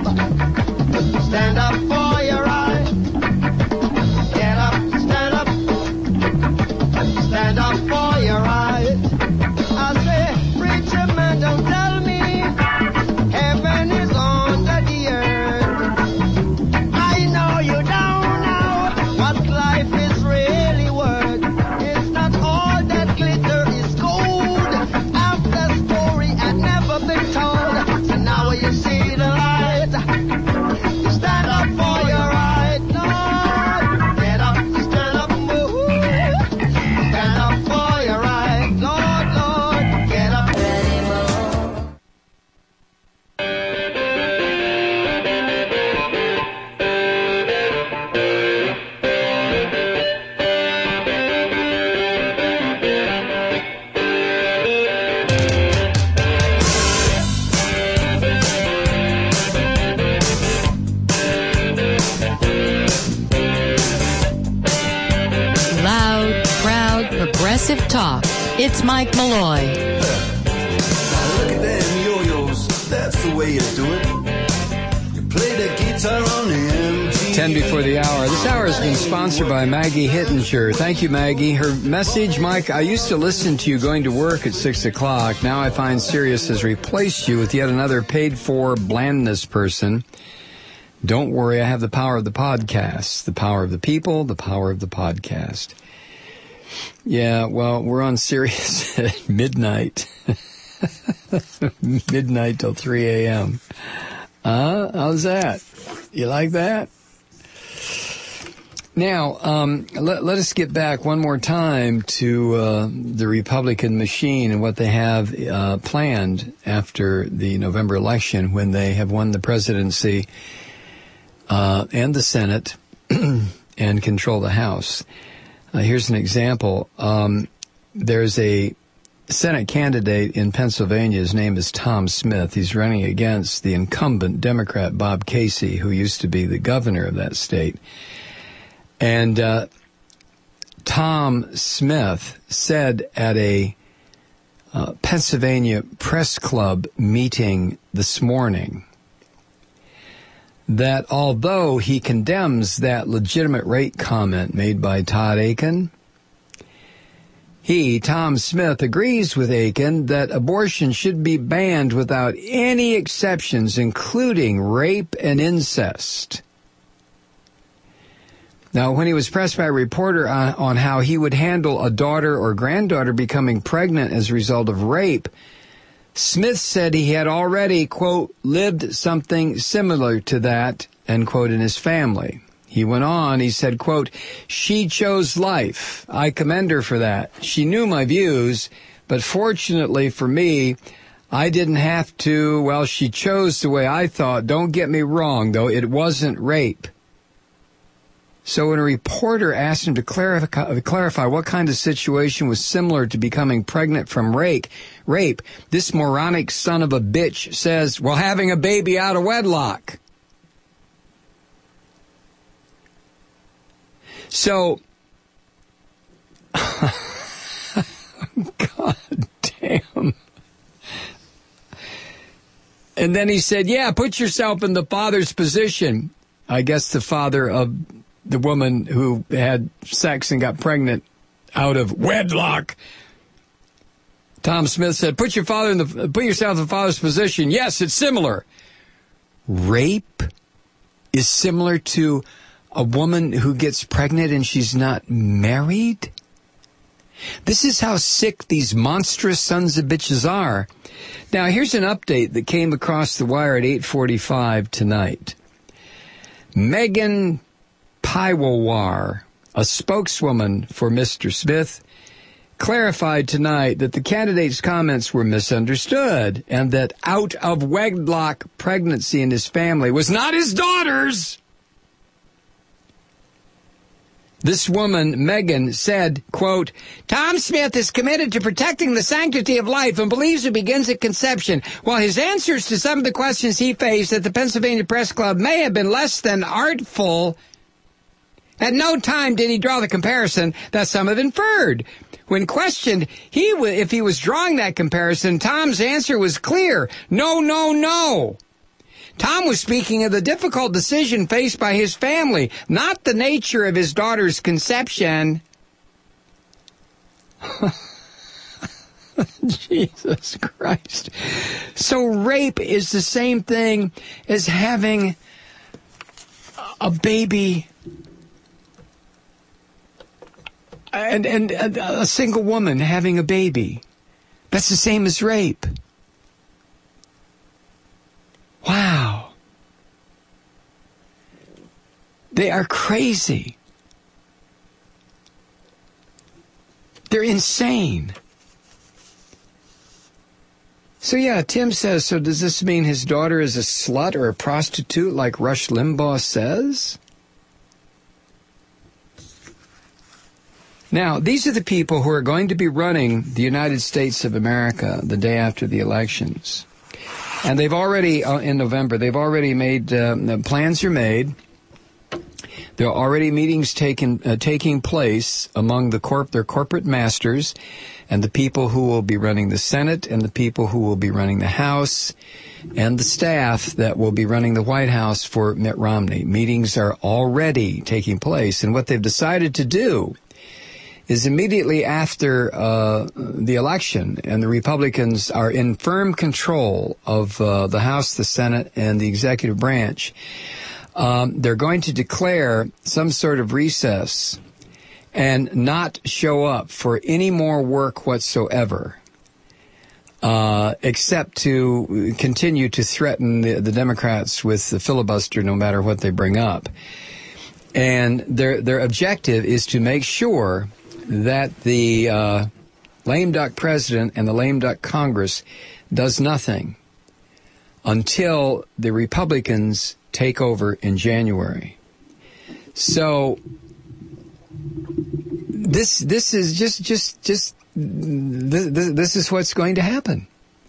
for your right. Get up, stand up for your right. I say, preacher man, don't tell me heaven is under the earth. I know you don't know what life is really worth. It's not all that glitter is gold. After story had never been told. So now you see the light. Stand up for your right, Lord. Get up, stand up, move. Stand up for your right, Lord, Lord. Get up, ready, move. Loud, proud, progressive talk. It's Mike Malloy. Look at them yo-yos, that's the way you do it. You play the guitar on the MG. 10 before the hour. This hour has been sponsored by Maggie Hittinger. Thank you, Maggie. Her message, Mike, I used to listen to you going to work at 6 o'clock. Now I find Sirius has replaced you with yet another paid-for blandness person. Don't worry, I have the power of the podcast, the power of the people, the power of the podcast. Yeah, well, we're on Sirius at midnight. Midnight till 3 a.m. How's that? You like that? Now, let us get back one more time to the Republican machine and what they have planned after the November election when they have won the presidency and the Senate and control the House. Here's an example. There's a Senate candidate in Pennsylvania. His name is Tom Smith. He's running against the incumbent Democrat Bob Casey, who used to be the governor of that state. And Tom Smith said at a Pennsylvania Press Club meeting this morning that although he condemns that legitimate rate comment made by Todd Akin, he, Tom Smith, agrees with Akin that abortion should be banned without any exceptions, including rape and incest. Now, when he was pressed by a reporter on how he would handle a daughter or granddaughter becoming pregnant as a result of rape, Smith said he had already, quote, lived something similar to that, end quote, in his family. He went on, he said, quote, she chose life. I commend her for that. She knew my views, but fortunately for me, I didn't have to. Well, she chose the way I thought. Don't get me wrong, though. It wasn't rape. So when a reporter asked him to clarify what kind of situation was similar to becoming pregnant from rape, this moronic son of a bitch says, well, having a baby out of wedlock. So, God damn. And then he said, yeah, put yourself in the father's position. I guess the father of the woman who had sex and got pregnant out of wedlock. Tom Smith said, put yourself in the father's position. Yes, it's similar. Rape is similar to a woman who gets pregnant and she's not married? This is how sick these monstrous sons of bitches are. Now, here's an update that came across the wire at 8:45 tonight. Megan Paiwawar, a spokeswoman for Mr. Smith, clarified tonight that the candidate's comments were misunderstood and that out-of-wedlock pregnancy in his family was not his daughter's. This woman, Megan, said, quote, Tom Smith is committed to protecting the sanctity of life and believes it begins at conception. While his answers to some of the questions he faced at the Pennsylvania Press Club may have been less than artful, at no time did he draw the comparison that some have inferred. When questioned if he was drawing that comparison, Tom's answer was clear. No, no, no. Tom was speaking of the difficult decision faced by his family, not the nature of his daughter's conception. Jesus Christ. So rape is the same thing as having a baby and a single woman having a baby. That's the same as rape. Wow. They are crazy. They're insane. So yeah, Tim says, so does this mean his daughter is a slut or a prostitute like Rush Limbaugh says? Now, these are the people who are going to be running the United States of America the day after the elections. And they've already, in November, they've already made, plans are made. There are already meetings taking place among their corporate masters and the people who will be running the Senate and the people who will be running the House and the staff that will be running the White House for Mitt Romney. Meetings are already taking place. And what they've decided to do is immediately after the election and the Republicans are in firm control of the House, the Senate, and the executive branch, they're going to declare some sort of recess and not show up for any more work whatsoever, except to continue to threaten the Democrats with the filibuster no matter what they bring up. And their objective is to make sure that the lame duck president and the lame duck Congress does nothing until the Republicans take over in January. So this is this is what's going to happen.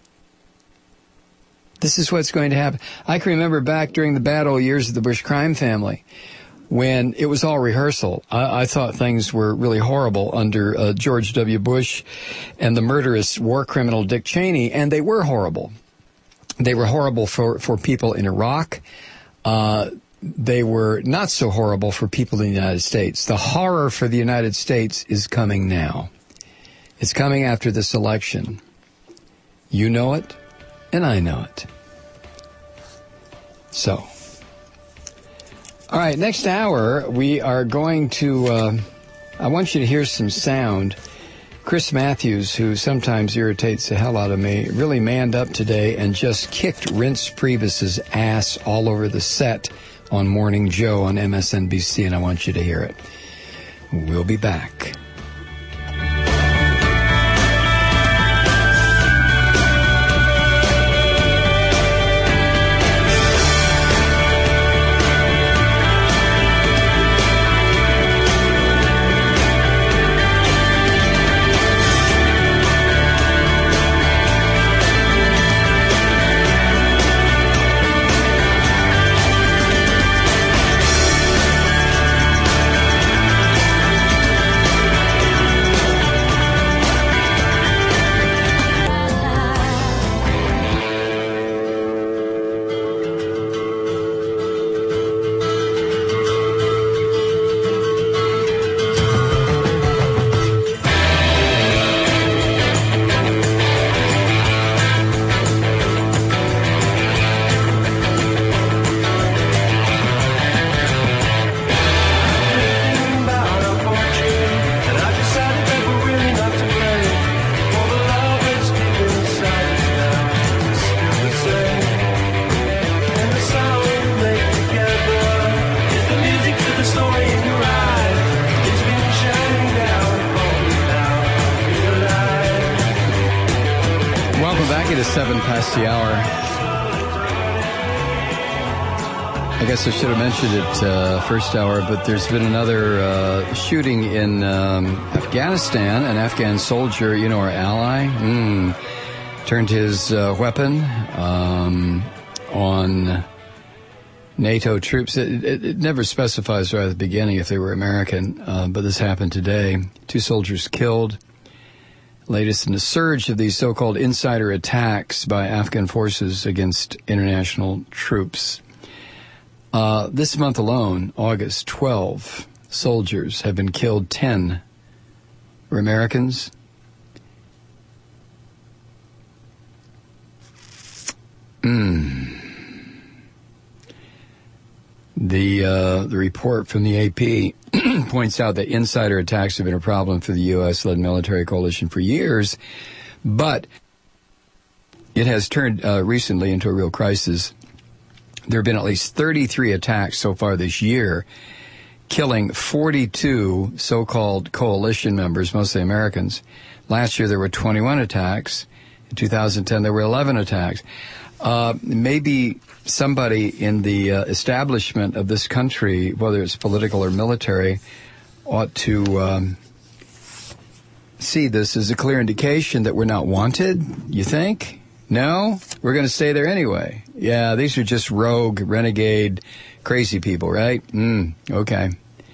This is what's going to happen. I can remember back during the bad old years of the Bush crime family, when it was all rehearsal. I thought things were really horrible under George W. Bush and the murderous war criminal Dick Cheney, and they were horrible. They were horrible for people in Iraq. They were not so horrible for people in the United States. The horror for the United States is coming now. It's coming after this election. You know it, and I know it. So, all right, next hour, we are going to, I want you to hear some sound. Chris Matthews, who sometimes irritates the hell out of me, really manned up today and just kicked Reince Priebus's ass all over the set on Morning Joe on MSNBC, and I want you to hear it. We'll be back. I guess I should have mentioned it first hour, but there's been another shooting in Afghanistan. An Afghan soldier, our ally, turned his weapon on NATO troops. It never specifies right at the beginning if they were American, but this happened today. 2 soldiers killed. Latest in a surge of these so-called insider attacks by Afghan forces against international troops. This month alone, August, 12 soldiers have been killed. 10 were Americans. The report from the AP points out that insider attacks have been a problem for the U.S.-led military coalition for years, but it has turned recently into a real crisis. There have been at least 33 attacks so far this year, killing 42 so-called coalition members, mostly Americans. Last year there were 21 attacks. In 2010 there were 11 attacks. Maybe somebody in the establishment of this country, whether it's political or military, ought to see this as a clear indication that we're not wanted, you think? No? We're going to stay there anyway. Yeah, these are just rogue, renegade, crazy people, right? Okay.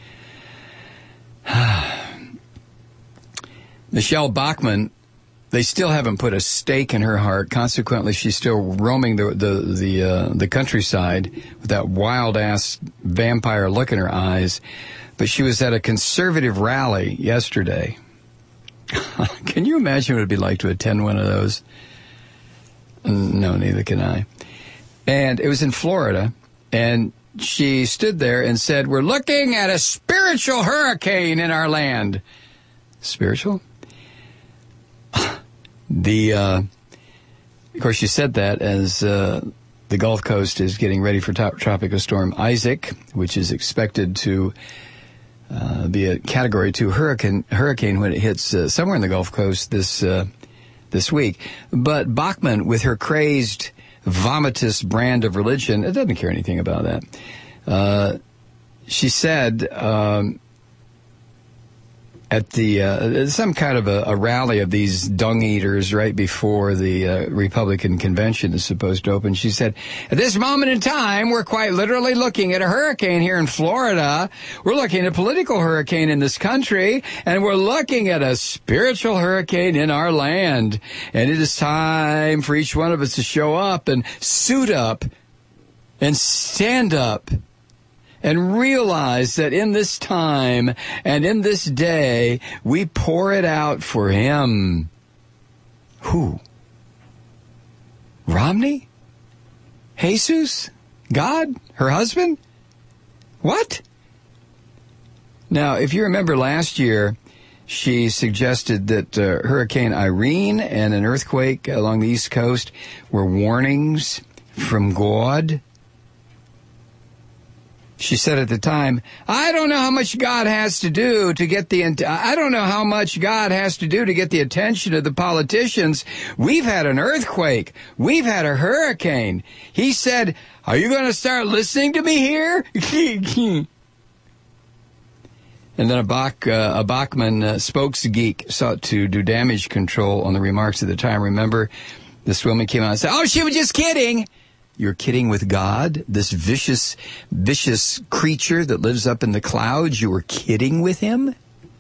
Michelle Bachmann, they still haven't put a stake in her heart. Consequently, she's still roaming the countryside with that wild-ass vampire look in her eyes. But she was at a conservative rally yesterday. Can you imagine what it would be like to attend one of those? No, neither can I. And it was in Florida, and she stood there and said, "We're looking at a spiritual hurricane in our land." Spiritual? Of course, she said that as the Gulf Coast is getting ready for Tropical Storm Isaac, which is expected to be a Category 2 hurricane when it hits somewhere in the Gulf Coast this week. But Bachmann, with her crazed, vomitous brand of religion, it doesn't care anything about that. She said at the some kind of a rally of these dung eaters right before the Republican convention is supposed to open, she said, "At this moment in time, we're quite literally looking at a hurricane here in Florida. We're looking at a political hurricane in this country, and we're looking at a spiritual hurricane in our land. And it is time for each one of us to show up and suit up and stand up and realize that in this time and in this day, we pour it out for him." Who? Romney? Jesus? God? Her husband? What? Now, if you remember last year, she suggested that Hurricane Irene and an earthquake along the East Coast were warnings from God. She said at the time, I don't know how much God has to do to get the attention of the politicians. We've had an earthquake. We've had a hurricane. He said, are you going to start listening to me here? And then a Bachmann spokesgeek sought to do damage control on the remarks at the time. Remember, this woman came out and said, "Oh, she was just kidding." You're kidding with God? This vicious creature that lives up in the clouds, you were kidding with him?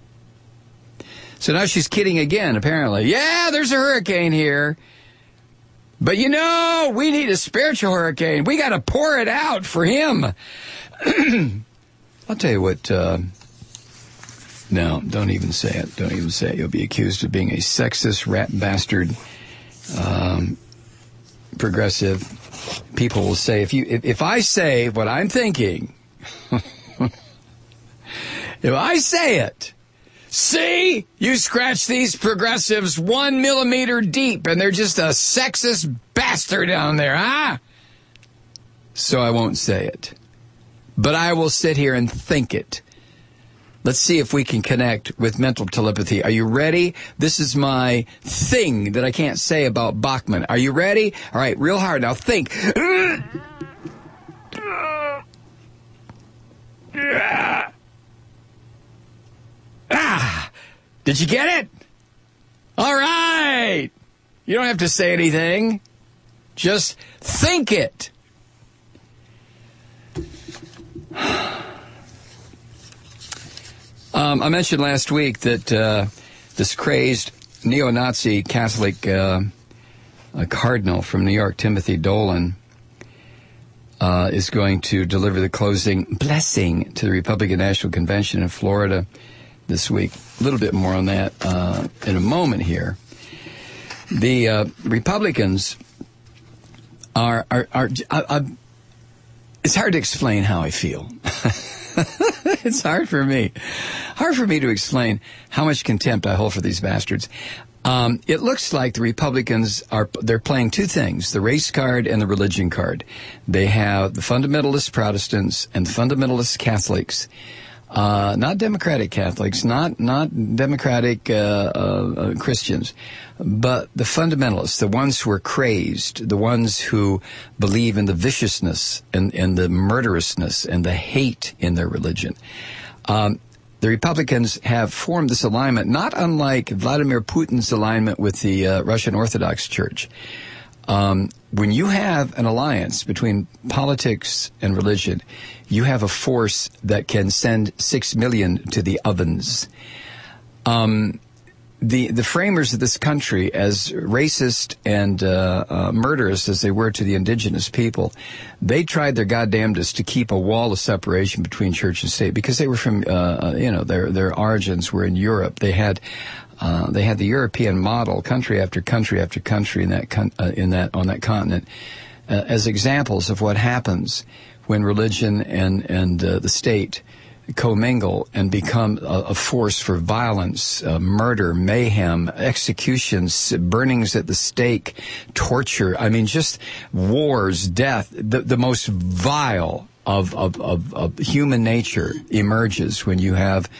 So now she's kidding again, apparently. Yeah, there's a hurricane here. But we need a spiritual hurricane. We got to pour it out for him. I'll tell you what, no, don't even say it. Don't even say it. You'll be accused of being a sexist, rat bastard, progressive. People will say, if I say what I'm thinking, if I say it, see, you scratch these progressives 1 millimeter deep, and they're just a sexist bastard down there, huh? So I won't say it. But I will sit here and think it. Let's see if we can connect with mental telepathy. Are you ready? This is my thing that I can't say about Bachmann. Are you ready? All right, real hard. Now think. Did you get it? All right. You don't have to say anything. Just think it. I mentioned last week that this crazed neo-Nazi Catholic cardinal from New York, Timothy Dolan, is going to deliver the closing blessing to the Republican National Convention in Florida this week. A little bit more on that in a moment here. The Republicans are it's hard to explain how I feel. It's hard for me to explain how much contempt I hold for these bastards. It looks like the Republicans they're playing two things, the race card and the religion card. They have the fundamentalist Protestants and the fundamentalist Catholics, not Democratic Catholics, not Democratic Christians, but the fundamentalists, the ones who are crazed, the ones who believe in the viciousness and the murderousness and the hate in their religion. The Republicans have formed this alignment, not unlike Vladimir Putin's alignment with the Russian Orthodox Church. When you have an alliance between politics and religion, you have a force that can send 6 million to the ovens. The framers of this country, as racist and murderous as they were to the indigenous people, they tried their goddamnedest to keep a wall of separation between church and state because they were from, their origins were in Europe. They had the European model, country after country after country on that continent, as examples of what happens when religion and the state commingle and become a force for violence, murder, mayhem, executions, burnings at the stake, torture. I mean, just wars, death. The most vile of human nature emerges when you have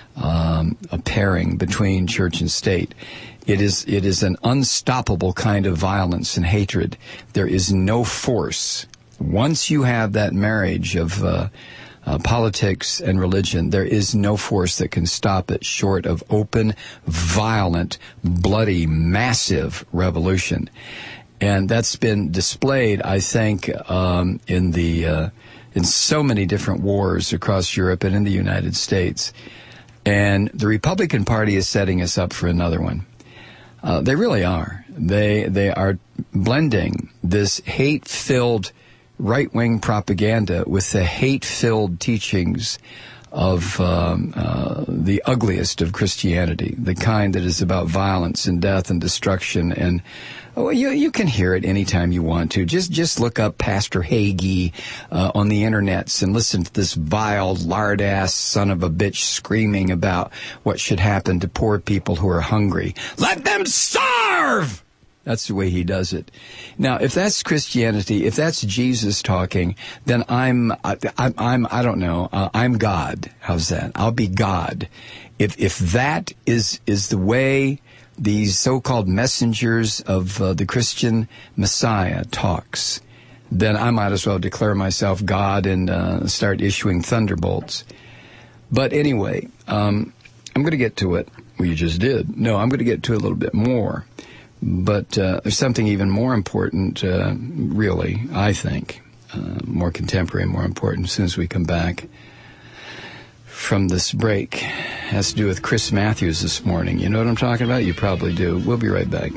a pairing between church and state. It is an unstoppable kind of violence and hatred. There is no force. Once you have that marriage of politics and religion, there is no force that can stop it short of open, violent, bloody, massive revolution. And that's been displayed, I think, in so many different wars across Europe and in the United States. And the Republican Party is setting us up for another one. They really are. They are blending this hate-filled right-wing propaganda with the hate-filled teachings of the ugliest of Christianity, the kind that is about violence and death and destruction. And you can hear it anytime you want to. Just look up Pastor Hagee on the internets and listen to this vile, lard-ass son of a bitch screaming about what should happen to poor people who are hungry. Let them starve! That's the way he does it. Now, if that's Christianity, if that's Jesus talking, then I'm I don't know, I'm God. How's that? I'll be God. If that is the way these so-called messengers of the Christian Messiah talks, then I might as well declare myself God and start issuing thunderbolts. But anyway, I'm going to get to it. Well, you just did. No, I'm going to get to it a little bit more. But there's something even more important, really, I think, more contemporary, more important, as soon as we come back from this break. It has to do with Chris Matthews this morning. You know what I'm talking about? You probably do. We'll be right back.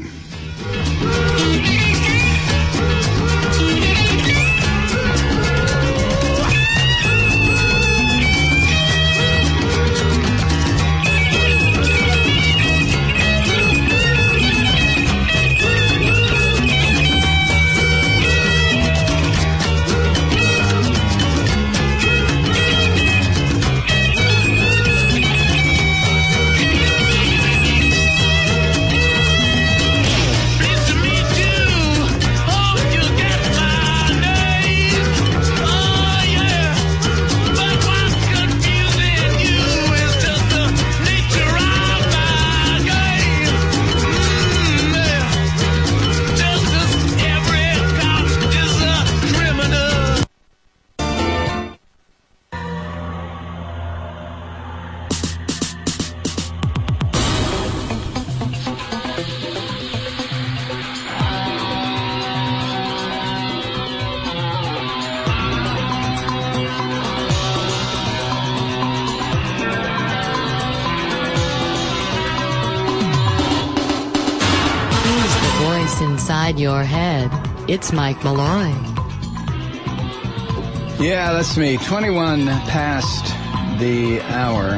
Oh, inside your head. It's Mike Malloy. Yeah, that's me. 21 past the hour.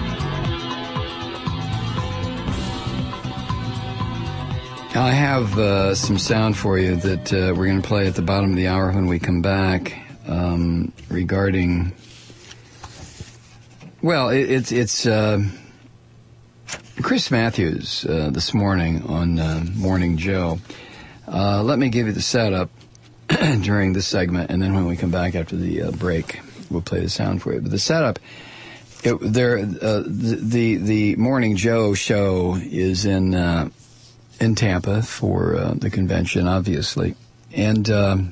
I have some sound for you that we're going to play at the bottom of the hour when we come back regarding... Well, it's Chris Matthews this morning on Morning Joe. Let me give you the setup during this segment, and then when we come back after the break, we'll play the sound for you. But the setup, the Morning Joe show is in Tampa for the convention, obviously, and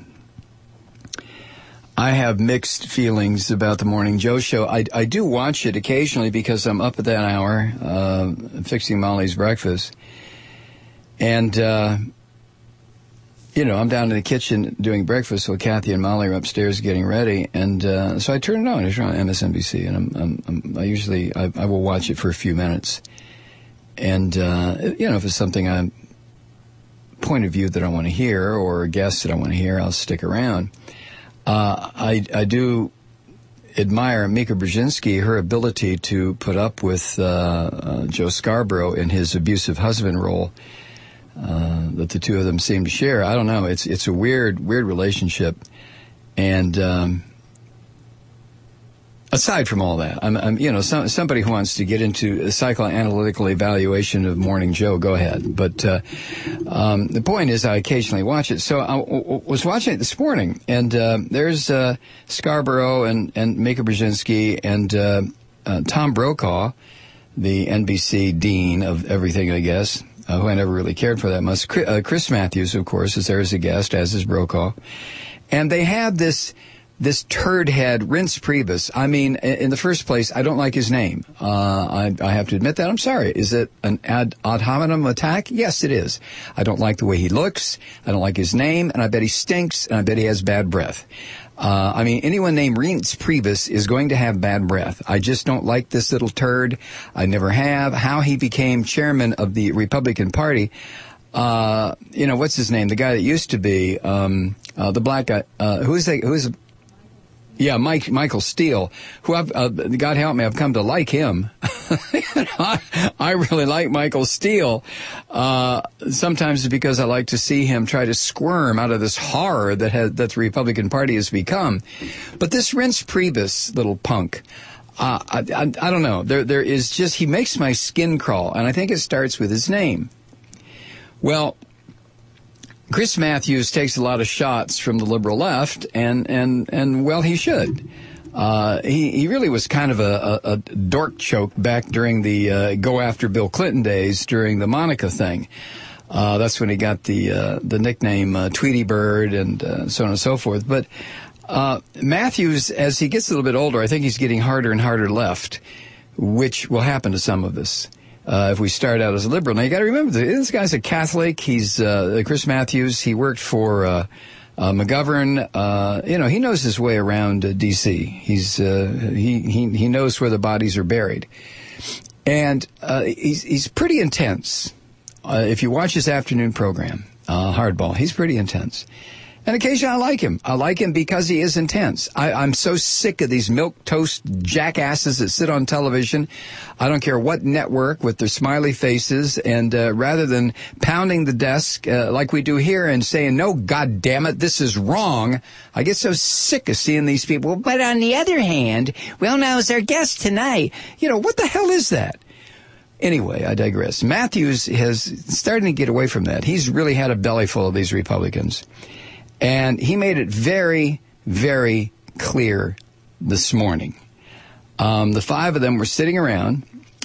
I have mixed feelings about the Morning Joe show. I do watch it occasionally because I'm up at that hour fixing Molly's breakfast. And, I'm down in the kitchen doing breakfast while Kathy and Molly are upstairs getting ready. And so I turn it on. It's on MSNBC. And I will watch it for a few minutes. And, if it's something point of view that I want to hear or a guest that I want to hear, I'll stick around. I do admire Mika Brzezinski, her ability to put up with Joe Scarborough in his abusive husband role that the two of them seem to share. I don't know. It's a weird relationship. And aside from all that, somebody who wants to get into a psychoanalytical evaluation of Morning Joe, go ahead. But the point is, I occasionally watch it. So I was watching it this morning, and there's Scarborough and Mika Brzezinski and Tom Brokaw, the NBC dean of everything, I guess, who I never really cared for that much. Chris Matthews, of course, is there as a guest, as is Brokaw. And they have this turd head, Reince Priebus. I mean, in the first place, I don't like his name. I have to admit that. I'm sorry. Is it an ad hominem attack? Yes, it is. I don't like the way he looks. I don't like his name, and I bet he stinks, and I bet he has bad breath. Anyone named Reince Priebus is going to have bad breath. I just don't like this little turd. I never have. How he became chairman of the Republican Party, what's his name? The guy that used to be, the black guy, Yeah, Michael Steele, who God help me, I've come to like him. I really like Michael Steele. Sometimes because I like to see him try to squirm out of this horror that the Republican Party has become. But this Reince Priebus little punk, I don't know. There is just, he makes my skin crawl, and I think it starts with his name. Well, Chris Matthews takes a lot of shots from the liberal left, and well, he should. He really was kind of a dork choke back during the go after Bill Clinton days during the Monica thing. That's when he got the nickname Tweety Bird and so on and so forth. But Matthews, as he gets a little bit older, I think he's getting harder and harder left, which will happen to some of us. If we start out as a liberal. Now, you got to remember, this guy's a Catholic. He's Chris Matthews. He worked for McGovern. He knows his way around D.C. He knows where the bodies are buried, and he's pretty intense. If you watch his afternoon program, Hardball, he's pretty intense. And occasionally I like him. I like him because he is intense. I'm so sick of these milquetoast jackasses that sit on television. I don't care what network with their smiley faces. And rather than pounding the desk like we do here and saying, no, God damn it, this is wrong, I get so sick of seeing these people. But on the other hand, well, now is our guest tonight. What the hell is that? Anyway, I digress. Matthews has started to get away from that. He's really had a belly full of these Republicans. And he made it very, very clear this morning. The five of them were sitting around.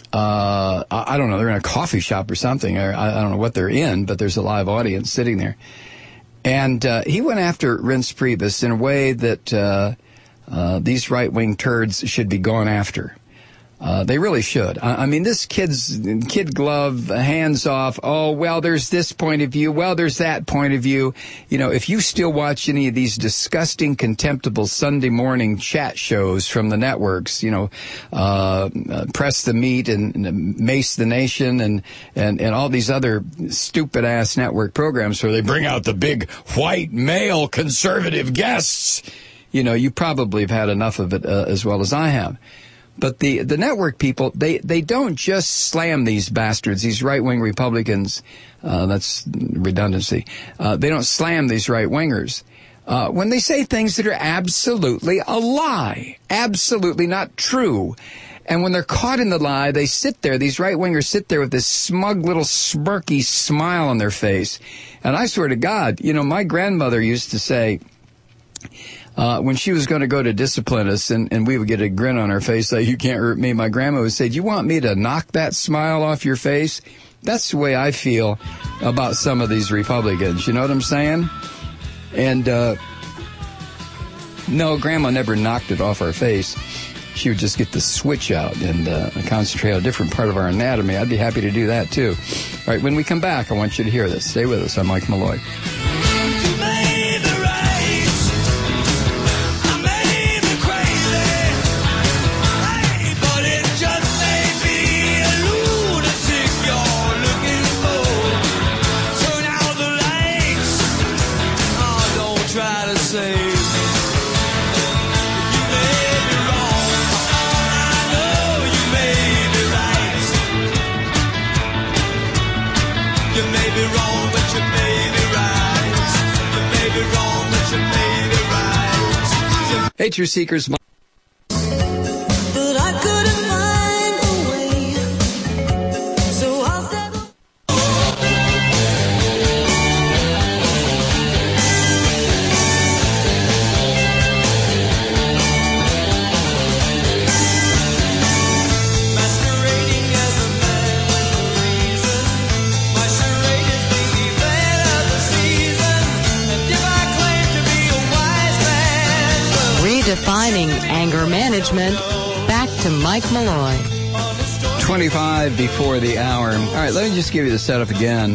I don't know, they're in a coffee shop or something. Or I don't know what they're in, but there's a live audience sitting there. And he went after Reince Priebus in a way that these right-wing turds should be gone after. They really should. I mean, this kid glove, hands off. Oh, well, there's this point of view. Well, there's that point of view. You know, if you still watch any of these disgusting, contemptible Sunday morning chat shows from the networks, you know, Press the Meat and Mace the Nation and all these other stupid ass network programs where they bring out the big white male conservative guests, you know, you probably have had enough of it as well as I have. But the network people, they don't just slam these bastards, these right-wing Republicans, that's redundancy, they don't slam these right-wingers. When they say things that are absolutely a lie, absolutely not true. And when they're caught in the lie, they sit there, these right-wingers sit there with this smug little smirky smile on their face. And I swear to God, you know, my grandmother used to say, when she was going to go to discipline us and we would get a grin on our face like, you can't hurt me, my grandma would say, do you want me to knock that smile off your face? That's the way I feel about some of these Republicans. You know what I'm saying? And, no, grandma never knocked it off our face. She would just get the switch out and concentrate on a different part of our anatomy. I'd be happy to do that, too. All right, when we come back, I want you to hear this. Stay with us. I'm Mike Malloy. Hey, Truth Seekers. Defining anger management. Back to Mike Malloy. 25 before the hour. All right, let me just give you the setup again.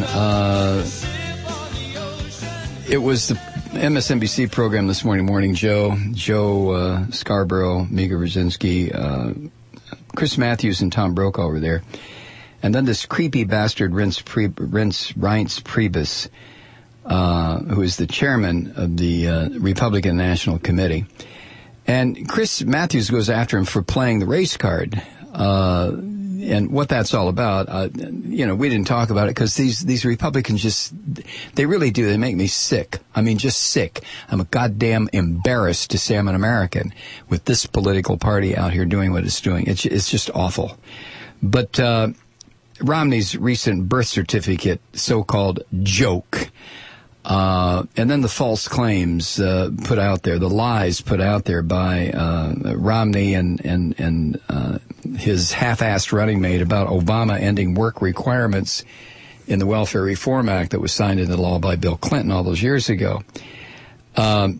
It was the MSNBC program this morning, Joe Scarborough, Mika Brzezinski, Chris Matthews, and Tom Brokaw were there. And then this creepy bastard, Reince Priebus, who is the chairman of the Republican National Committee. And Chris Matthews goes after him for playing the race card. And what that's all about, you know, we didn't talk about it because these Republicans they really do. They make me sick. I mean, just sick. I'm goddamn embarrassed to say I'm an American with this political party out here doing what it's doing. It's just awful. But Romney's recent birth certificate so-called joke, and then the false claims put out there, the lies put out there by Romney and his half-assed running mate about Obama ending work requirements in the Welfare Reform Act that was signed into law by Bill Clinton all those years ago. And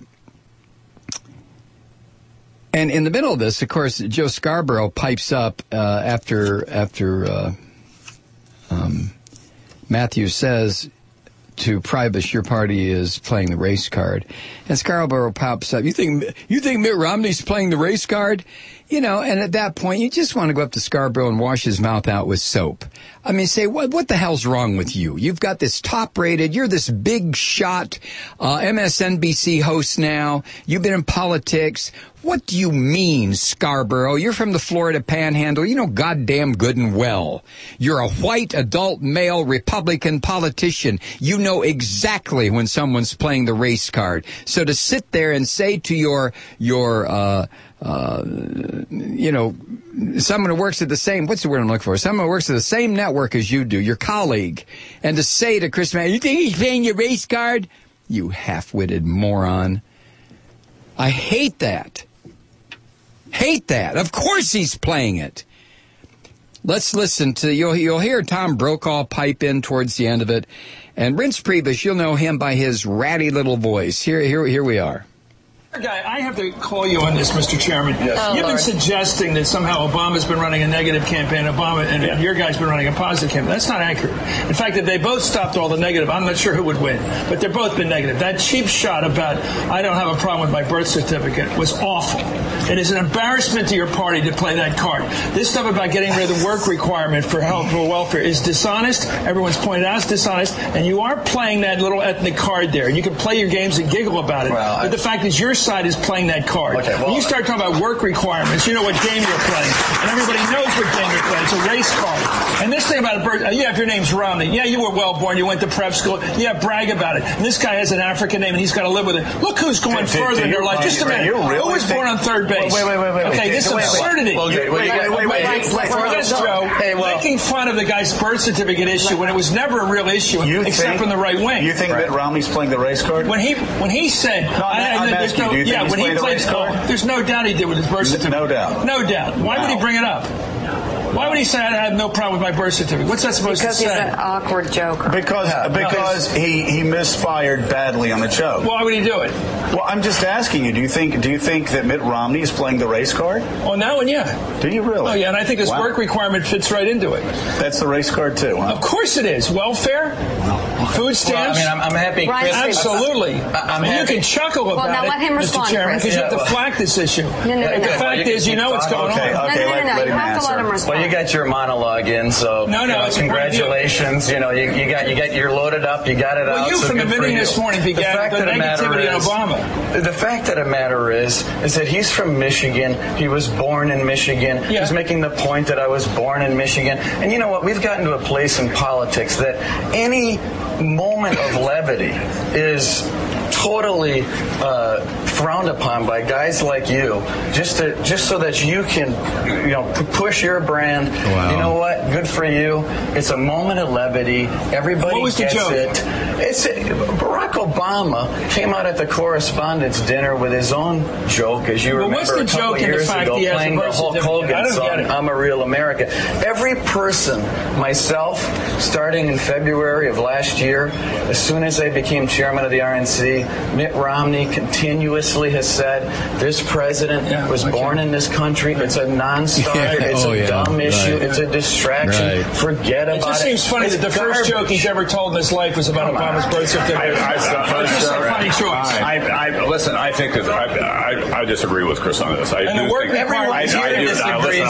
in the middle of this, of course, Joe Scarborough pipes up after Matthews says to Priebus, your party is playing the race card. And Scarborough pops up. You think Mitt Romney's playing the race card? You know, and at that point, you just want to go up to Scarborough and wash his mouth out with soap. I mean, say, what the hell's wrong with you? You've got this top-rated, you're this big shot MSNBC host now. You've been in politics. What do you mean, Scarborough? You're from the Florida Panhandle. You know goddamn good and well. You're a white, adult, male Republican politician. You know exactly when someone's playing the race card. So to sit there and say to your someone who works at the same, what's the word I'm looking for? Someone who works at the same network as you do, your colleague, and to say to Chris Mann, you think he's playing your race card? You half-witted moron. I hate that. Hate that. Of course he's playing it. Let's listen to, you'll hear Tom Brokaw pipe in towards the end of it. And Reince Priebus, you'll know him by his ratty little voice. Here we are. Guy, I have to call you on this, Mr. Chairman. Yes. You've been suggesting that somehow Obama's been running a negative campaign, and your guy's been running a positive campaign. That's not accurate. In fact, if they both stopped all the negative, I'm not sure who would win, but they've both been negative. That cheap shot about I don't have a problem with my birth certificate was awful. It is an embarrassment to your party to play that card. This stuff about getting rid of the work requirement for health or welfare is dishonest. Everyone's pointed out it's dishonest, and you are playing that little ethnic card there. You can play your games and giggle about it, but the fact is your side is playing that card. Okay, well, when you start talking about work requirements, you know what game you're playing, and everybody knows what game you're playing. It's a race card. And this thing about a birth, if your name's Romney, you were well born, you went to prep school, brag about it. And this guy has an African name, and he's got to live with it. Look who's going further in your life. Just a minute. Who was born on third base? Wait. Okay, this absurdity. Wait, Joe, making fun of the guy's birth certificate issue when it was never a real issue, except from the right wing. You think Mitt Romney's playing the race card? When he said, do you think he's playing the race card? There's no doubt he did with his birth certificate. No doubt. No doubt. Why would he bring it up? Why would he say I have no problem with my birth certificate? What's that supposed to say? Because he's an awkward joker. Because he misfired badly on the joke. Why would he do it? Well, I'm just asking you. Do you think that Mitt Romney is playing the race card? Oh, now and yeah. Do you really? Oh, yeah, and I think this work requirement fits right into it. That's the race card too, huh? Of course it is. Welfare, food stamps. Well, I'm happy. Chris, absolutely. I'm happy. You can chuckle about now it, let him respond, Mr. Chairman, because you have to flag this issue. No. The fact is, you know what's going on. Okay, No. let You him have to let him answer. respond. Well, you got your monologue in, so it's congratulations. You're loaded up. You got it out. Well, you so from the good for beginning you. this morning began the negativity on Obama. The fact of the matter is that he's from Michigan. He was born in Michigan. Yeah. He's making the point that I was born in Michigan. And you know what? We've gotten to a place in politics that any moment of levity is totally frowned upon by guys like you, just so that you can, push your brand. Wow. You know what? Good for you. It's a moment of levity. Everybody gets it. Barack Obama came out at the correspondents' dinner with his own joke, as you remember, what's the a couple joke in the years fact ago, he has playing a the birth Hulk certificate? I Hogan don't get song, it. I'm a Real American. Every person, myself, starting in February of last year, as soon as I became chairman of the RNC, Mitt Romney continuously has said, this president was born in this country. It's a non-starter. It's a dumb issue. It's a distraction. Forget about it. It just seems funny that the first joke he's ever told in his life was about Obama's birth certificate. It's just a funny choice. Listen, I think that I disagree with Chris on this. Everyone here disagrees.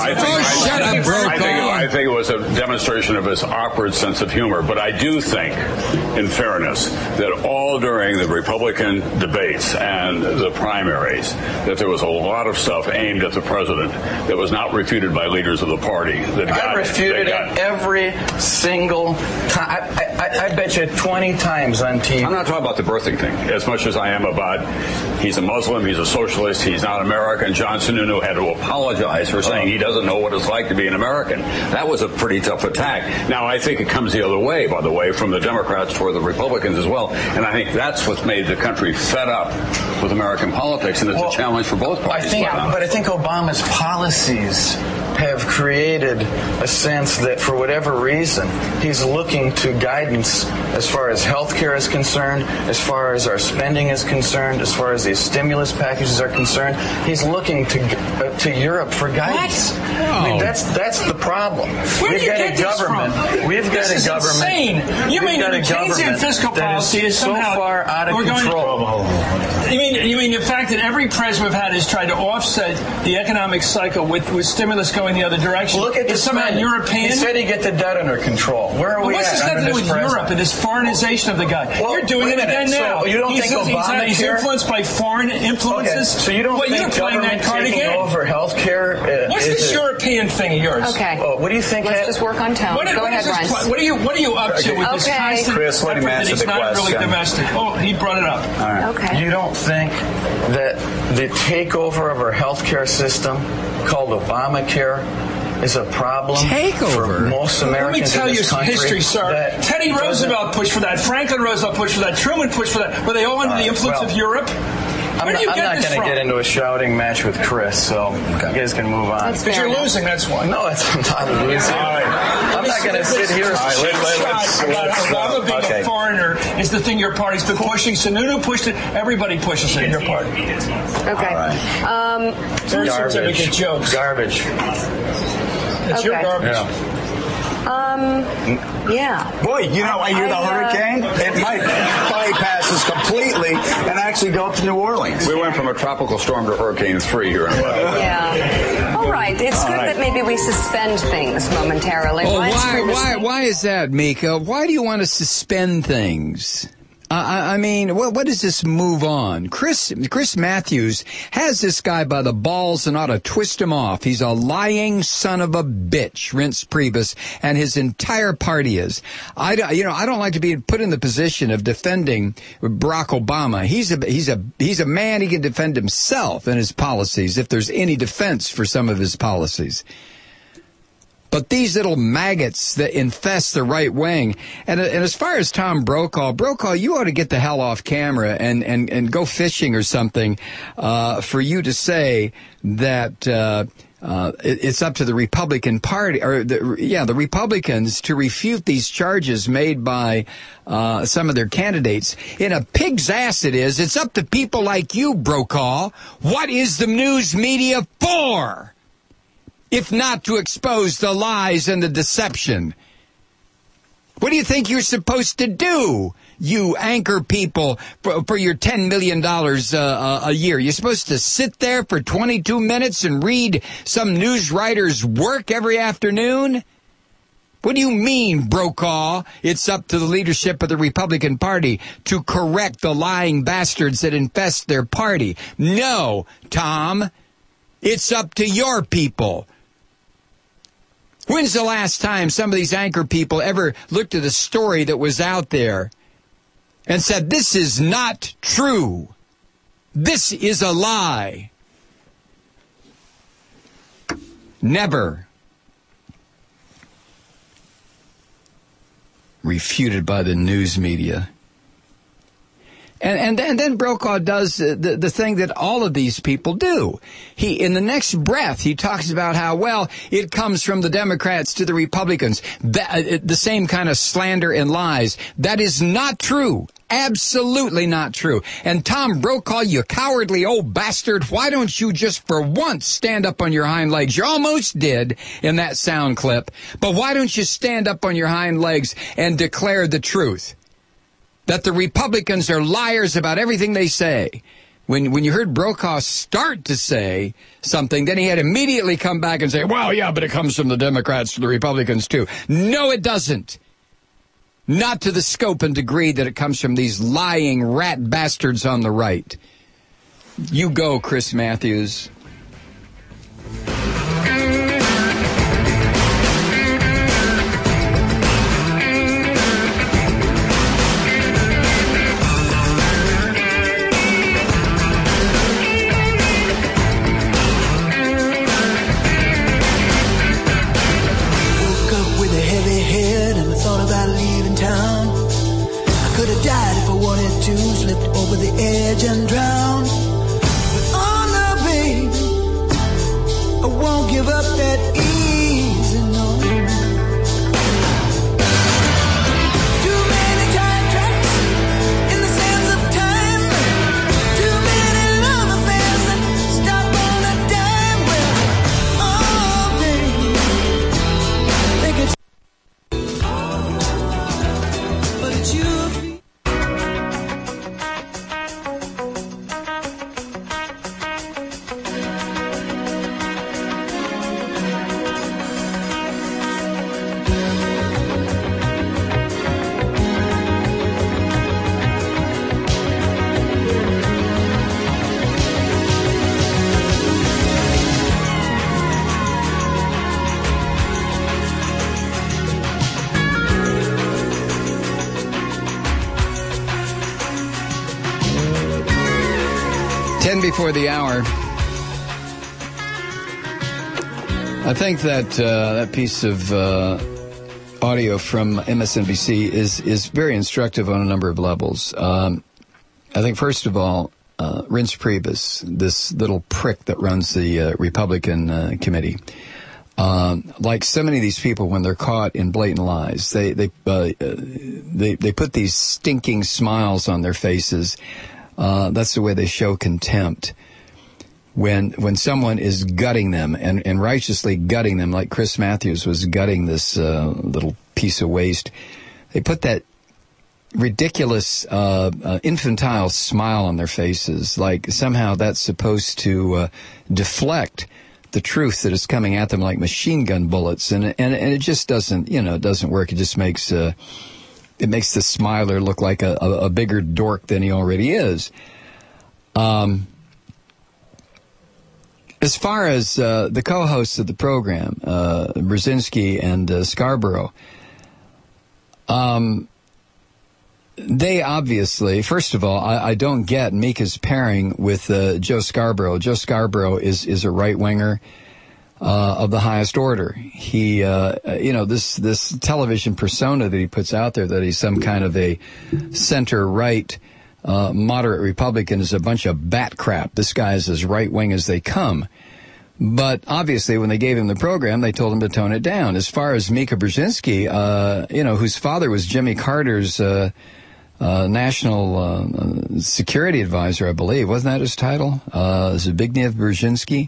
I think it was a demonstration of his awkward sense of humor. But I do think, in fairness, that all during the Republican debates and the primaries, that there was a lot of stuff aimed at the president that was not refuted by leaders of the party. I refuted it every single time. I bet you 20 times on TV. I'm not talking about the birthing thing as much as I am about he's a Muslim, he's a socialist, he's not American. John Sununu had to apologize for saying he doesn't know what it's like to be an American. That was a pretty tough attack. Now, I think it comes the other way, by the way, from the Democrats toward the Republicans as well. And I think that's what's made the country fed up with American politics, and it's a challenge for both parties. But I think Obama's policies have created a sense that for whatever reason, he's looking to guidance as far as health care is concerned, as far as our spending is concerned, as far as these stimulus packages are concerned. He's looking to Europe for guidance. I mean, that's the problem. We've got a government. This is insane. You mean the Keynesian fiscal policy is somehow so far out of control? You mean the fact that every president we've had has tried to offset the economic cycle with stimulus going the other direction? Look at it's somehow European. He said he'd get the debt under control. Where are we what's at? What's this got to do with Europe and this foreignization of the guy? You're doing it again now. So you don't think Obamacare? He's influenced by foreign influences. Okay. So you don't think you're playing that card taking again? Over health care? What's this European thing of yours? Okay. What do you think? Let's just work on tone. Go ahead, Ryan. What are you up to with this constant Chris, let him answer the question. Not really domestic. Oh, he brought it up. All right. Okay. You don't think that the takeover of our health care system, called Obamacare, is a problem for most Americans Let me tell in you this some country? history, sir. Teddy Roosevelt pushed for that. Franklin Roosevelt pushed for that. Truman pushed for that. Were they all under the influence of Europe? I'm not going to get into a shouting match with Chris, so you guys can move on. Because you're losing, that's why. No, I'm not losing. I'm not going to sit here. Obama being a foreigner is the thing your party's been pushing. Sununu pushed it. Everybody pushes it in your party. Okay. Birth certificate jokes. Garbage. It's your garbage. Yeah. Boy, you know, I hear the hurricane. It might bypass us completely and actually go up to New Orleans. We went from a tropical storm to Hurricane 3 here in America. Yeah. All right. It's good that maybe we suspend things momentarily. Oh, why is that, Mika? Why do you want to suspend things? I mean, what does this move on? Chris Matthews has this guy by the balls and ought to twist him off. He's a lying son of a bitch, Reince Priebus, and his entire party is. I don't like to be put in the position of defending Barack Obama. He's a man. He can defend himself and his policies if there's any defense for some of his policies. But these little maggots that infest the right wing, and as far as Tom Brokaw, you ought to get the hell off camera and go fishing or something for you to say that it's up to the Republican Party or the Republicans to refute these charges made by some of their candidates. In a pig's ass it is. It's up to people like you, Brokaw. What is the news media for? If not to expose the lies and the deception. What do you think you're supposed to do, you anchor people, for your $10 million a year? You're supposed to sit there for 22 minutes and read some news writer's work every afternoon? What do you mean, Brokaw? It's up to the leadership of the Republican Party to correct the lying bastards that infest their party. No, Tom. It's up to your people. When's the last time some of these anchor people ever looked at a story that was out there and said, this is not true. This is a lie. Never. Refuted by the news media. And then Brokaw does the thing that all of these people do. In the next breath, he talks about how, well, it comes from the Democrats to the Republicans. The same kind of slander and lies. That is not true. Absolutely not true. And Tom Brokaw, you cowardly old bastard, why don't you just for once stand up on your hind legs? You almost did in that sound clip. But why don't you stand up on your hind legs and declare the truth? That the Republicans are liars about everything they say. When you heard Brokaw start to say something, then he had immediately come back and say, well, yeah, but it comes from the Democrats to the Republicans, too. No, it doesn't. Not to the scope and degree that it comes from these lying rat bastards on the right. You go, Chris Matthews. 10 before the hour. I think that that piece of audio from MSNBC is very instructive on a number of levels. I think, first of all, Reince Priebus, this little prick that runs the Republican committee, like so many of these people, when they're caught in blatant lies, they put these stinking smiles on their faces. That's the way they show contempt. When someone is gutting them and righteously gutting them, like Chris Matthews was gutting this little piece of waste, they put that ridiculous infantile smile on their faces, like somehow that's supposed to deflect the truth that is coming at them like machine gun bullets, and it just doesn't, it doesn't work. It just makes the smiler look like a bigger dork than he already is. As far as the co-hosts of the program, Brzezinski and Scarborough, they obviously, first of all, I don't get Mika's pairing with Joe Scarborough. Joe Scarborough is a right-winger of the highest order. He, this television persona that he puts out there, that he's some kind of a center-right moderate Republican, is a bunch of bat crap. This guy is as right-wing as they come. But obviously, when they gave him the program, they told him to tone it down. As far as Mika Brzezinski, whose father was Jimmy Carter's national security advisor, I believe. Wasn't that his title? Zbigniew Brzezinski.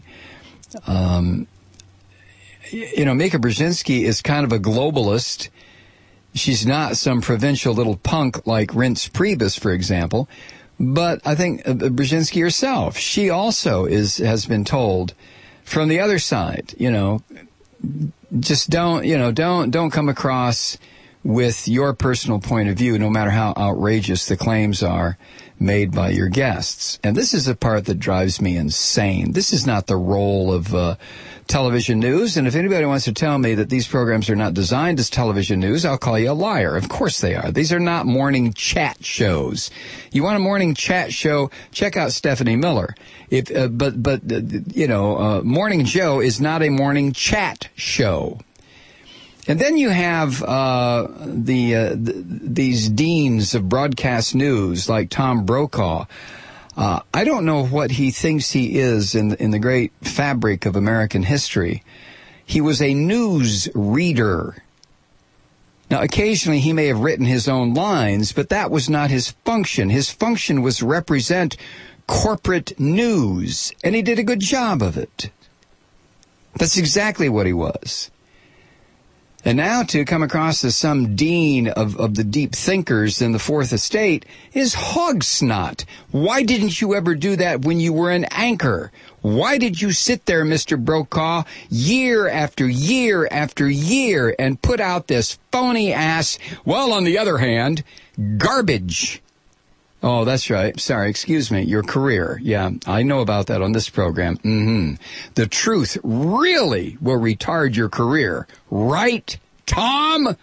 Mika Brzezinski is kind of a globalist. She's not some provincial little punk like Reince Priebus, for example. But I think Brzezinski herself, she also has been told from the other side, just don't come across with your personal point of view, no matter how outrageous the claims are made by your guests. And this is the part that drives me insane. This is not the role of television news. And if anybody wants to tell me that these programs are not designed as television news, I'll call you a liar. Of course they are. These are not morning chat shows. You want a morning chat show? Check out Stephanie Miller. Morning Joe is not a morning chat show. And then you have these deans of broadcast news like Tom Brokaw. I don't know what he thinks he is in the great fabric of American history. He was a news reader. Now, occasionally he may have written his own lines, but that was not his function. His function was to represent corporate news, and he did a good job of it. That's exactly what he was. And now to come across as some dean of the deep thinkers in the Fourth Estate is hog snot. Why didn't you ever do that when you were an anchor? Why did you sit there, Mr. Brokaw, year after year after year and put out this phony ass, well, on the other hand, garbage? Oh, that's right. Sorry, excuse me. Your career. Yeah, I know about that on this program. The truth really will retard your career. Right, Tom?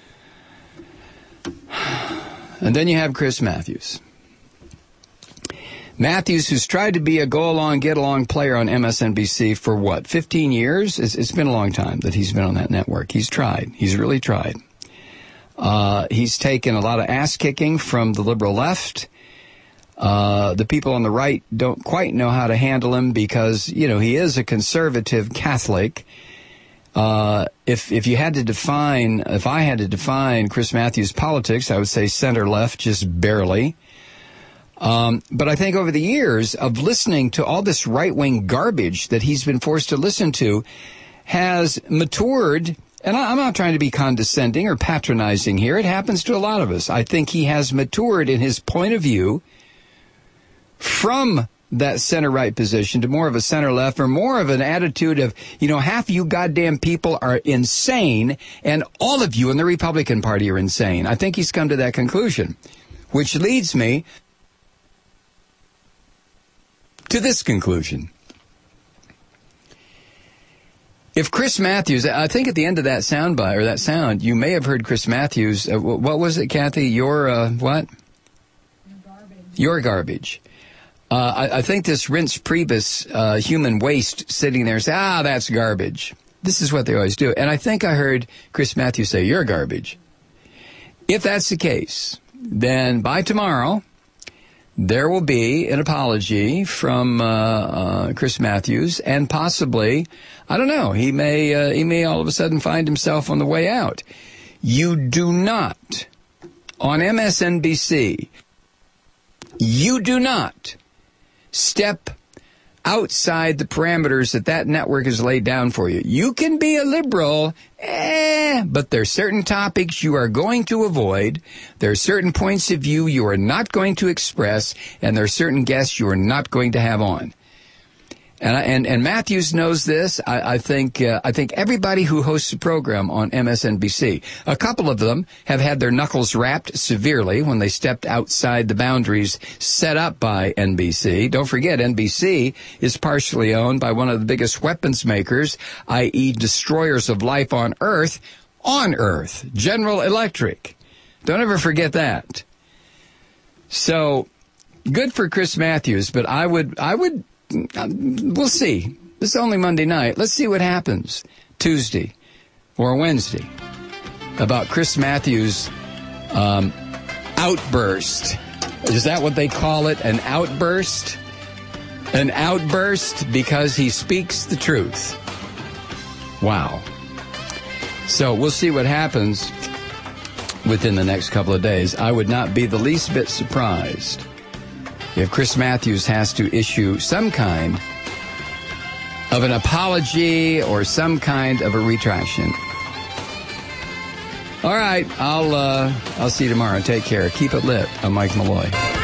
And then you have Chris Matthews. Matthews, who's tried to be a go-along, get-along player on MSNBC for what, 15 years? It's been a long time that he's been on that network. He's tried. He's really tried. He's taken a lot of ass-kicking from the liberal left. The people on the right don't quite know how to handle him because, he is a conservative Catholic. If I had to define Chris Matthews' politics, I would say center-left, just barely. But I think over the years of listening to all this right-wing garbage that he's been forced to listen to has matured. And I'm not trying to be condescending or patronizing here. It happens to a lot of us. I think he has matured in his point of view from that center-right position to more of a center-left, or more of an attitude of, half of you goddamn people are insane and all of you in the Republican Party are insane. I think he's come to that conclusion, which leads me to this conclusion. If Chris Matthews, I think at the end of that soundbite, or that sound, you may have heard Chris Matthews, what was it, Kathy? Your, what? Your garbage. I think this Reince Priebus human waste sitting there say, that's garbage. This is what they always do. And I think I heard Chris Matthews say, you're garbage. If that's the case, then by tomorrow, there will be an apology from Chris Matthews, and possibly, I don't know, he may all of a sudden find himself on the way out. You do not, on MSNBC, you do not step outside the parameters that network has laid down for you. You can be a liberal, but there are certain topics you are going to avoid. There are certain points of view you are not going to express, and there are certain guests you are not going to have on. And Matthews knows this. I think everybody who hosts a program on MSNBC, a couple of them have had their knuckles rapped severely when they stepped outside the boundaries set up by NBC. Don't forget, NBC is partially owned by one of the biggest weapons makers, i.e. destroyers of life on Earth, General Electric. Don't ever forget that. So, good for Chris Matthews, but I would we'll see. This is only Monday night. Let's see what happens Tuesday or Wednesday about Chris Matthews' outburst. Is that what they call it? An outburst? An outburst because he speaks the truth. Wow. So we'll see what happens within the next couple of days. I would not be the least bit surprised if Chris Matthews has to issue some kind of an apology or some kind of a retraction. All right, I'll see you tomorrow. Take care. Keep it lit. I'm Mike Malloy.